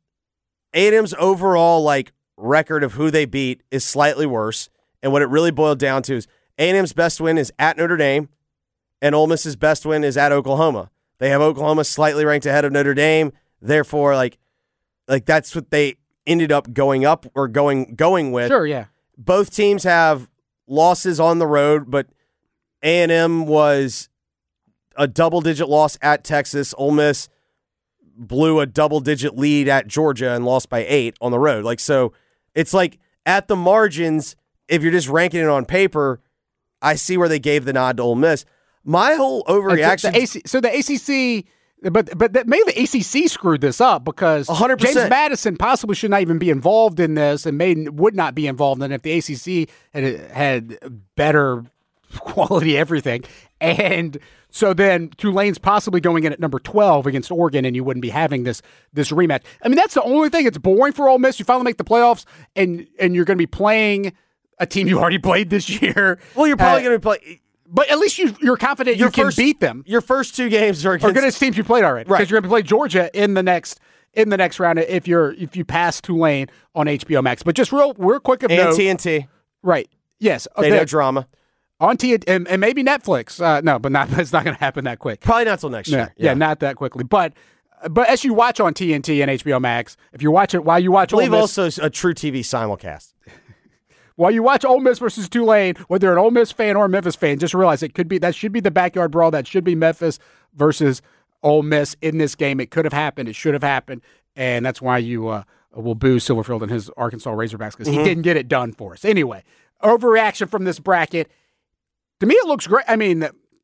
overall record of who they beat is slightly worse. And what it really boiled down to is A&M's best win is at Notre Dame, and Ole Miss's best win is at Oklahoma. They have Oklahoma slightly ranked ahead of Notre Dame. Therefore, that's what they ended up going with.
Sure, yeah.
Both teams have losses on the road, but A&M was a double-digit loss at Texas. Ole Miss blew a double-digit lead at Georgia and lost by 8 on the road. So it's at the margins, if you're just ranking it on paper, I see where they gave the nod to Ole Miss. My whole overreaction.
The ACC, but maybe the ACC screwed this up because
100%.
James Madison possibly should not even be involved in this, and would not be involved in it if the ACC had better quality everything. And so then Tulane's possibly going in at number 12 against Oregon, and you wouldn't be having this rematch. I mean, that's the only thing. It's boring for Ole Miss. You finally make the playoffs, and you're going to be playing a team you already played this year.
Well, you're probably going to play.
But at least you're confident you can beat them.
Your first 2 games are
against teams you played already, right? Because you're going to play Georgia in the next round if you pass Tulane on HBO Max. But just real quick of note,
TNT,
right? Yes,
they know drama
on TNT and maybe Netflix. No, but it's not going to happen that quick.
Probably not till next year.
Yeah, not that quickly. But as you watch on TNT and HBO Max, if you watch it while you watch,
I believe also a True TV simulcast.
While you watch Ole Miss versus Tulane, whether you're an Ole Miss fan or a Memphis fan, just realize that should be the backyard brawl. That should be Memphis versus Ole Miss in this game. It could have happened. It should have happened. And that's why you will boo Silverfield and his Arkansas Razorbacks, because he didn't get it done for us. Anyway, overreaction from this bracket. To me, it looks great. I mean,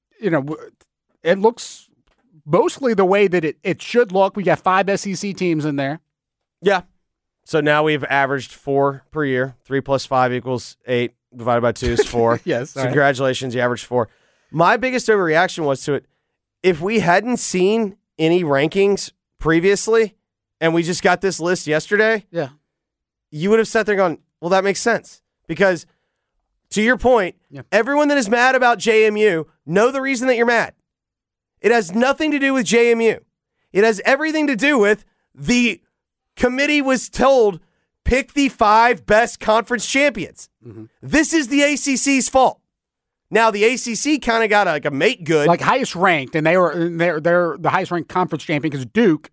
it looks mostly the way that it should look. We got 5 SEC teams in there.
Yeah. So now we've averaged 4 per year. 3 plus 5 equals 8. Divided by 2 is 4.
Yes.
So congratulations, you averaged 4. My biggest overreaction was to it. if we hadn't seen any rankings previously and we just got this list yesterday, you would have sat there going, well, that makes sense. Because to your point, everyone that is mad about JMU know the reason that you're mad. It has nothing to do with JMU. It has everything to do with the committee was told, pick the 5 best conference champions. This is the ACC's fault. Now, the ACC kind of got a make good.
Like highest ranked, and they're the highest ranked conference champion because Duke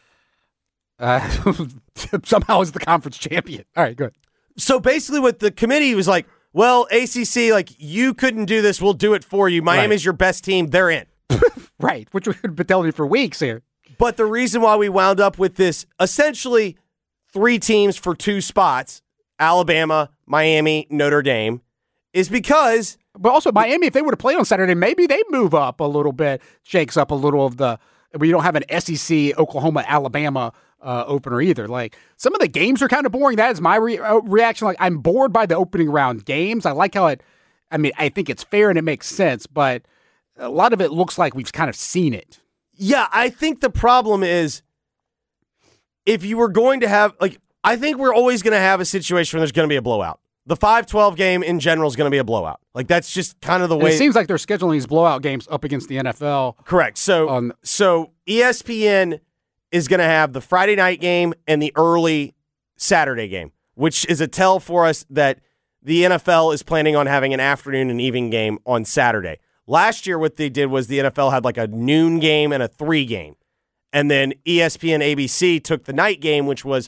somehow is the conference champion. All right, good.
So basically what the committee was like, well, ACC, like, you couldn't do this. We'll do it for you. Miami's your best team. They're in.
Right, which we've been telling you for weeks here.
But the reason why we wound up with this, essentially 3 teams for 2 spots, Alabama, Miami, Notre Dame, is because...
But also Miami, if they would have played on Saturday, maybe they move up a little bit, shakes up a little of the... We don't have an SEC, Oklahoma, Alabama opener either. Like, some of the games are kind of boring. That is my reaction. Like, I'm bored by the opening round games. I like how it... I mean, I think it's fair and it makes sense, but a lot of it looks like we've kind of seen it.
Yeah, I think the problem is if you were going to have... like, I think we're always going to have a situation where there's going to be a blowout. The 5-12 game in general is going to be a blowout. Like, that's just kind of the way...
It seems like they're scheduling these blowout games up against the NFL.
Correct. So ESPN is going to have the Friday night game and the early Saturday game, which is a tell for us that the NFL is planning on having an afternoon and evening game on Saturday. Last year, what they did was the NFL had like a noon game and a 3 game. And then ESPN ABC took the night game, which was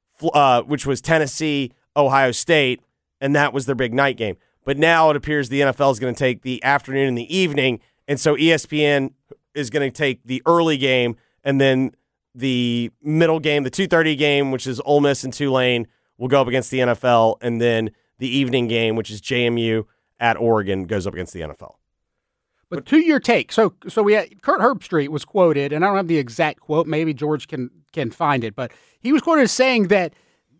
Tennessee, Ohio State, and that was their big night game. But now it appears the NFL is going to take the afternoon and the evening, and so ESPN is going to take the early game, and then the middle game, the 2:30 game, which is Ole Miss and Tulane, will go up against the NFL, and then the evening game, which is JMU at Oregon, goes up against the NFL.
But to your take, so we had, Kurt Herbstreit was quoted, and I don't have the exact quote. Maybe George can find it, but he was quoted as saying that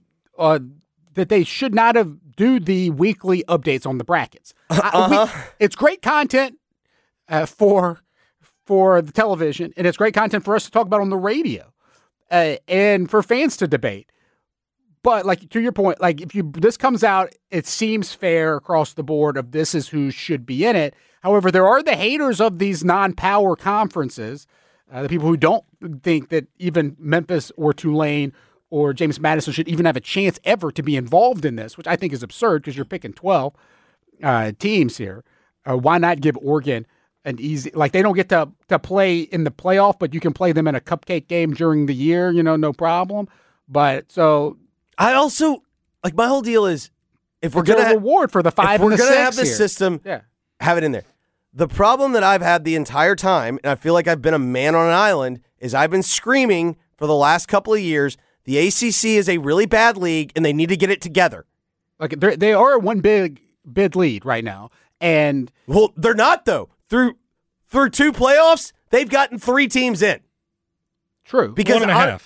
that they should not have do the weekly updates on the brackets. It's great content for the television, and it's great content for us to talk about on the radio, and for fans to debate. But like to your point, like if this comes out, it seems fair across the board of this is who should be in it. However, there are the haters of these non-power conferences, the people who don't think that even Memphis or Tulane or James Madison should even have a chance ever to be involved in this, which I think is absurd because you're picking 12 teams here. Why not give Oregon an easy, like they don't get to play in the playoff, but you can play them in a cupcake game during the year, no problem. But so
I also, like, my whole deal is if we're going to
reward for the 5 and the 6
if we're going to have the system, have it in there. The problem that I've had the entire time, and I feel like I've been a man on an island, is I've been screaming for the last couple of years, the ACC is a really bad league, and they need to get it together.
Like they are one big lead right now, and
well, they're not though. Through 2 playoffs, they've gotten 3 teams in.
True,
because
1.5.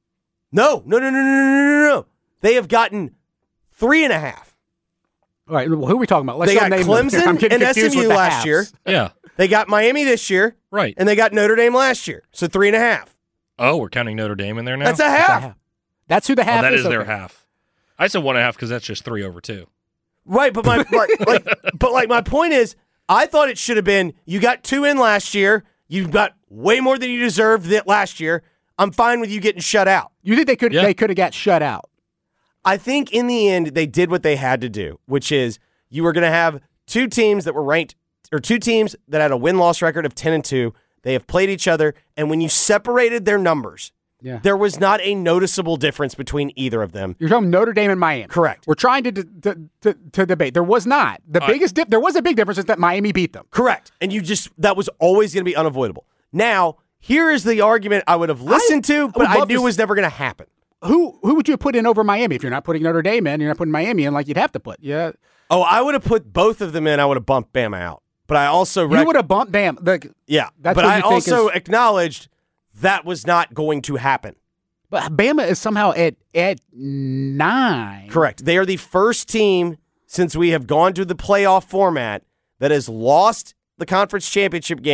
No. They have gotten 3.5.
All right, well, who are we talking about?
They got Clemson and SMU last year.
Yeah.
They got Miami this year.
Right.
And they got Notre Dame last year. So 3.5.
Oh, we're counting Notre Dame in there now?
That's a half.
That's who the half is.
That is their half. I said 1.5 because that's just 3 over 2.
Right, but my point is, I thought it should have been, you got 2 in last year. You got way more than you deserved last year. I'm fine with you getting shut out.
You think they could have got shut out?
I think in the end they did what they had to do, which is you were going to have 2 teams that were ranked, or 2 teams that had a win-loss record of 10-2. They have played each other, and when you separated their numbers, there was not a noticeable difference between either of them.
You're talking Notre Dame and Miami.
Correct.
We're trying to debate. There was not. There was a big difference is that Miami beat them.
Correct. And that was always going to be unavoidable. Now, here is the argument I would have listened to, but I knew was never going to happen.
Who would you put in over Miami? If you're not putting Notre Dame in, you're not putting Miami in like you'd have to put. Yeah.
Oh, I would have put both of them in. I would have bumped Bama out. But I also...
You would have bumped Bama.
But I also acknowledged that was not going to happen.
But Bama is somehow at 9.
Correct. They are the first team since we have gone to the playoff format that has lost the conference championship game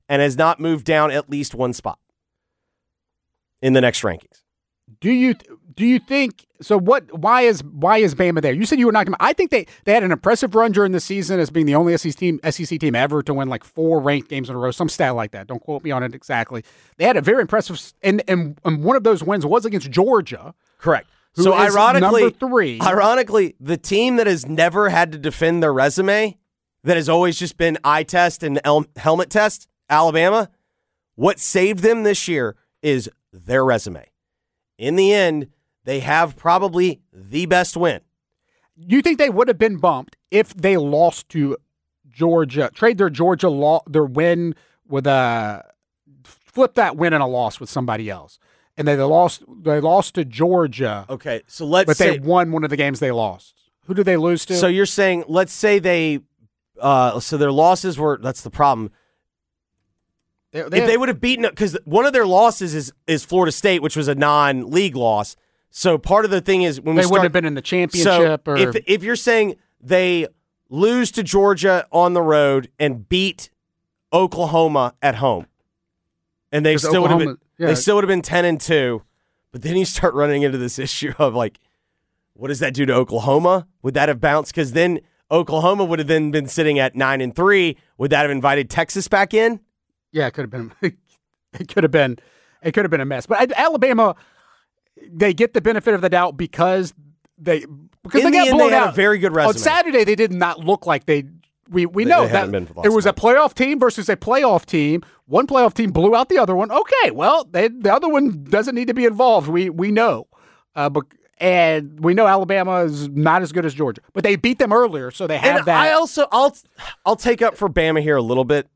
and has not moved down at least one spot in the next rankings.
Do you think so? Why is Bama there? You said you were not. I think they had an impressive run during the season as being the only SEC team ever to win like 4 ranked games in a row, some stat like that. Don't quote me on it exactly. They had a very impressive, and one of those wins was against Georgia.
Correct. So ironically,
number 3.
Ironically, the team that has never had to defend their resume, that has always just been eye test and helmet test, Alabama. What saved them this year is their resume. In the end, they have probably the best win.
You think they would have been bumped if they lost to Georgia, trade their their win with flip that win and a loss with somebody else, and they lost to Georgia.
Okay, so let's say
they won one of the games they lost. Who did they lose to?
So you're saying, let's say they, so their losses were. That's the problem. If they would have beaten, because one of their losses is Florida State, which was a non-league loss. So part of the thing is when
they wouldn't have been in the championship.
So if you're saying they lose to Georgia on the road and beat Oklahoma at home, and they still would have been they still would have been 10-2, but then you start running into this issue of like, what does that do to Oklahoma? Would that have bounced? Because then Oklahoma would have then been sitting at 9-3. Would that have invited Texas back in?
Yeah, it could have been. It could have been a mess. But Alabama, they get the benefit of the doubt because they got blown out.
A very good resume.
On Saturday, they did not look like they. We know that it was a playoff team versus a playoff team. One playoff team blew out the other one. Okay, well, the other one doesn't need to be involved. We know, and we know Alabama is not as good as Georgia, but they beat them earlier, so they have that.
I'll take up for Bama here a little bit.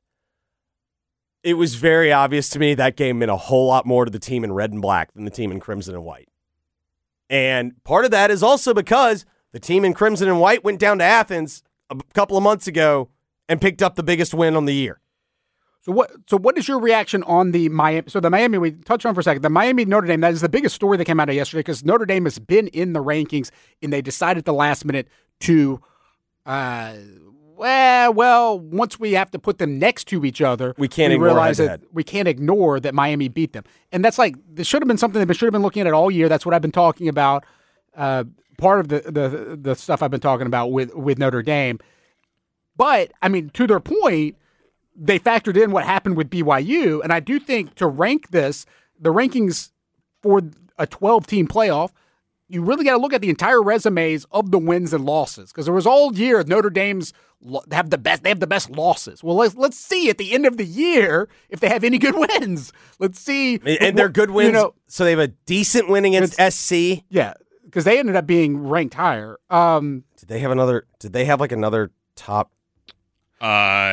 It was very obvious to me that game meant a whole lot more to the team in red and black than the team in crimson and white. And part of that is also because the team in crimson and white went down to Athens a couple of months ago and picked up the biggest win on the year.
So what is your reaction on the Miami? So the Miami, we touched on for a second, the Miami Notre Dame, that is the biggest story that came out of yesterday because Notre Dame has been in the rankings and they decided at the last minute to, once we have to put them next to each other,
we can't
realize that we can't ignore that Miami beat them. And that's like, this should have been something that they should have been looking at all year. That's what I've been talking about. Part of the stuff I've been talking about with Notre Dame. But, I mean, to their point, they factored in what happened with BYU. And I do think to rank this, the rankings for a 12-team playoff, you really got to look at the entire resumes of the wins and losses because there was all year Notre Dame's have the best losses. Well, let's see at the end of the year if they have any good wins. Let's see,
and they're good wins. So they have a decent win against SC.
Yeah, because they ended up being ranked higher.
Did they have another top?
But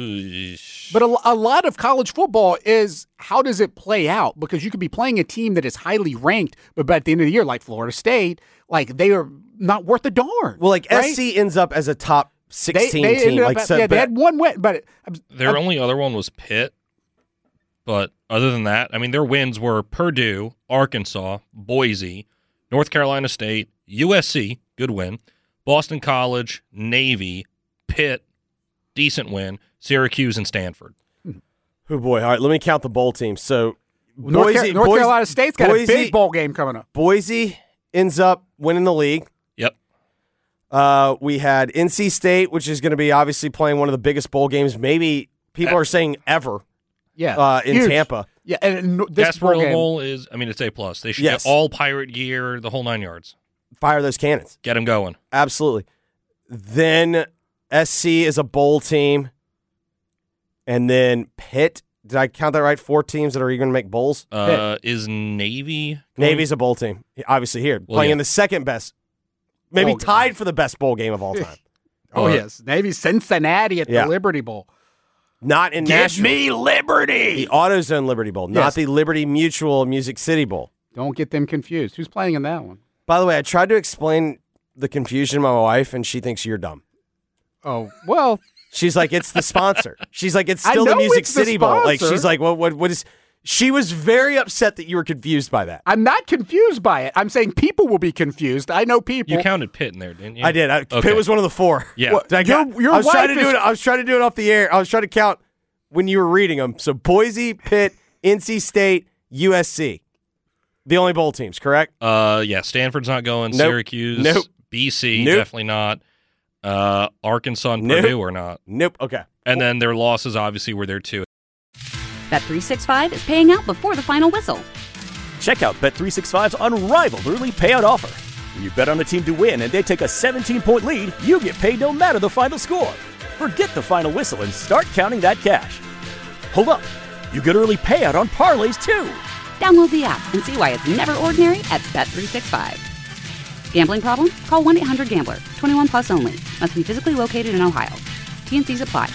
a lot of college football is how does it play out? Because you could be playing a team that is highly ranked, but at the end of the year, like Florida State, like they are not worth a darn.
Well, like right? SC ends up as a top 16 team.
They had one win, but
their only other one was Pitt. But other than that, I mean, their wins were Purdue, Arkansas, Boise, North Carolina State, USC, good win, Boston College, Navy, Pitt, decent win, Syracuse, and Stanford.
Oh, boy. All right, let me count the bowl teams. So
North Carolina State's got a big bowl game coming up.
Boise ends up winning the league.
Yep.
We had NC State, which is going to be obviously playing one of the biggest bowl games, maybe people are saying ever.
Yeah,
in
huge.
Tampa.
Yeah, and this
Bowl is, I mean, it's A+. They should get all Pirate gear, the whole 9 yards.
Fire those cannons.
Get them going.
Absolutely. Then SC is a bowl team. And then Pitt. Did I count that right? 4 teams that are going to make bowls?
Is Navy?
Navy's a bowl team. Obviously here. Playing in the second best. Maybe tied for the best bowl game of all time.
Yes. Navy Cincinnati at the Liberty Bowl.
Not in Nashville.
Give me Liberty!
The AutoZone Liberty Bowl, not the Liberty Mutual Music City Bowl.
Don't get them confused. Who's playing in that one?
By the way, I tried to explain the confusion to my wife, and she thinks you're dumb.
Oh, well.
She's like, it's the sponsor. She's like, it's still the Music City Bowl. Like, she's like, what is... She was very upset that you were confused by that.
I'm not confused by it. I'm saying people will be confused. I know people.
You counted Pitt in there, didn't you?
I did. Pitt was one of the 4.
Yeah.
I was trying to do it off the air. I was trying to count when you were reading them. So Boise, Pitt, NC State, USC. The only bowl teams, correct?
Yeah, Stanford's not going.
Nope.
Syracuse.
Nope.
BC,
Nope.
definitely not. Arkansas and
Nope.
Purdue are not.
Nope. Okay.
And then their losses obviously were there too.
Bet365 is paying out before the final whistle.
Check out Bet365's unrivaled early payout offer. When you bet on a team to win and they take a 17-point lead, you get paid no matter the final score. Forget the final whistle and start counting that cash. Hold up. You get early payout on parlays too.
Download the app and see why it's never ordinary at Bet365. Gambling problem? Call 1-800-GAMBLER. 21 plus only. Must be physically located in Ohio. T&Cs apply.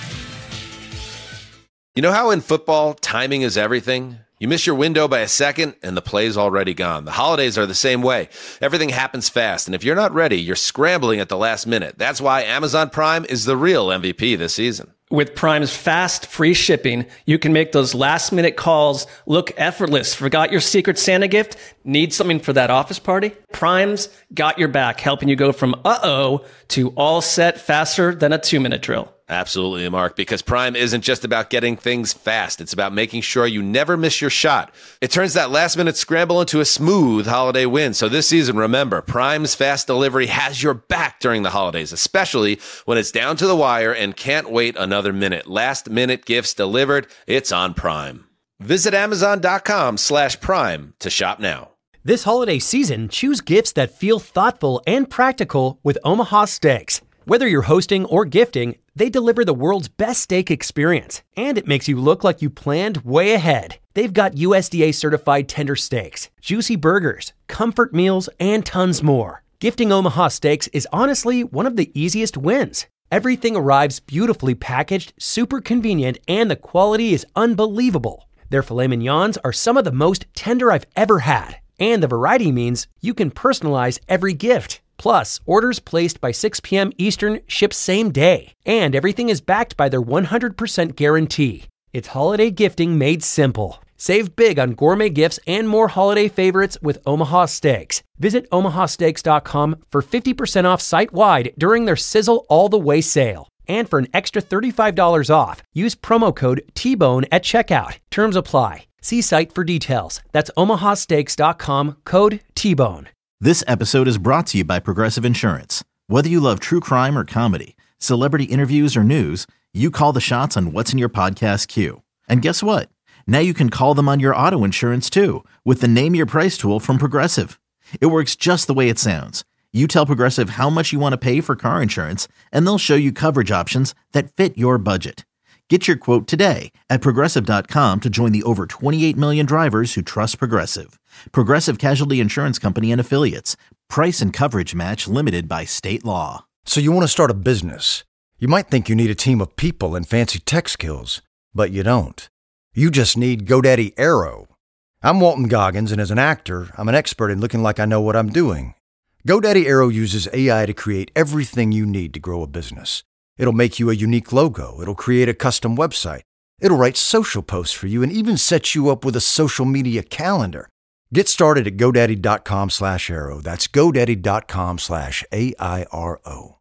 You know how in football, timing is everything? You miss your window by a second, and the play's already gone. The holidays are the same way. Everything happens fast, and if you're not ready, you're scrambling at the last minute. That's why Amazon Prime is the real MVP this season.
With Prime's fast, free shipping, you can make those last-minute calls look effortless. Forgot your Secret Santa gift? Need something for that office party? Prime's got your back, helping you go from uh-oh to all set faster than a 2-minute drill.
Absolutely, Mark, because Prime isn't just about getting things fast. It's about making sure you never miss your shot. It turns that last-minute scramble into a smooth holiday win. So this season, remember, Prime's fast delivery has your back during the holidays, especially when it's down to the wire and can't wait another minute. Last-minute gifts delivered. It's on Prime. Visit Amazon.com/Prime to shop now.
This holiday season, choose gifts that feel thoughtful and practical with Omaha Steaks. Whether you're hosting or gifting, they deliver the world's best steak experience, and it makes you look like you planned way ahead. They've got USDA certified tender steaks, juicy burgers, comfort meals, and tons more. Gifting Omaha Steaks is honestly one of the easiest wins. Everything arrives beautifully packaged, super convenient, and the quality is unbelievable. Their filet mignons are some of the most tender I've ever had, and the variety means you can personalize every gift. Plus, orders placed by 6 p.m. Eastern ship same day, and everything is backed by their 100% guarantee. It's holiday gifting made simple. Save big on gourmet gifts and more holiday favorites with Omaha Steaks. Visit omahasteaks.com for 50% off site-wide during their Sizzle All the Way sale. And for an extra $35 off, use promo code TBONE at checkout. Terms apply. See site for details. That's omahasteaks.com, code TBONE.
This episode is brought to you by Progressive Insurance. Whether you love true crime or comedy, celebrity interviews or news, you call the shots on what's in your podcast queue. And guess what? Now you can call them on your auto insurance too with the Name Your Price tool from Progressive. It works just the way it sounds. You tell Progressive how much you want to pay for car insurance, and they'll show you coverage options that fit your budget. Get your quote today at Progressive.com to join the over 28 million drivers who trust Progressive. Progressive Casualty Insurance Company and Affiliates. Price and coverage match limited by state law.
So you want to start a business. You might think you need a team of people and fancy tech skills, but you don't. You just need GoDaddy Aero. I'm Walton Goggins, and as an actor, I'm an expert in looking like I know what I'm doing. GoDaddy Aero uses AI to create everything you need to grow a business. It'll make you a unique logo. It'll create a custom website. It'll write social posts for you and even set you up with a social media calendar. Get started at GoDaddy.com/Aero. That's GoDaddy.com/AIRO.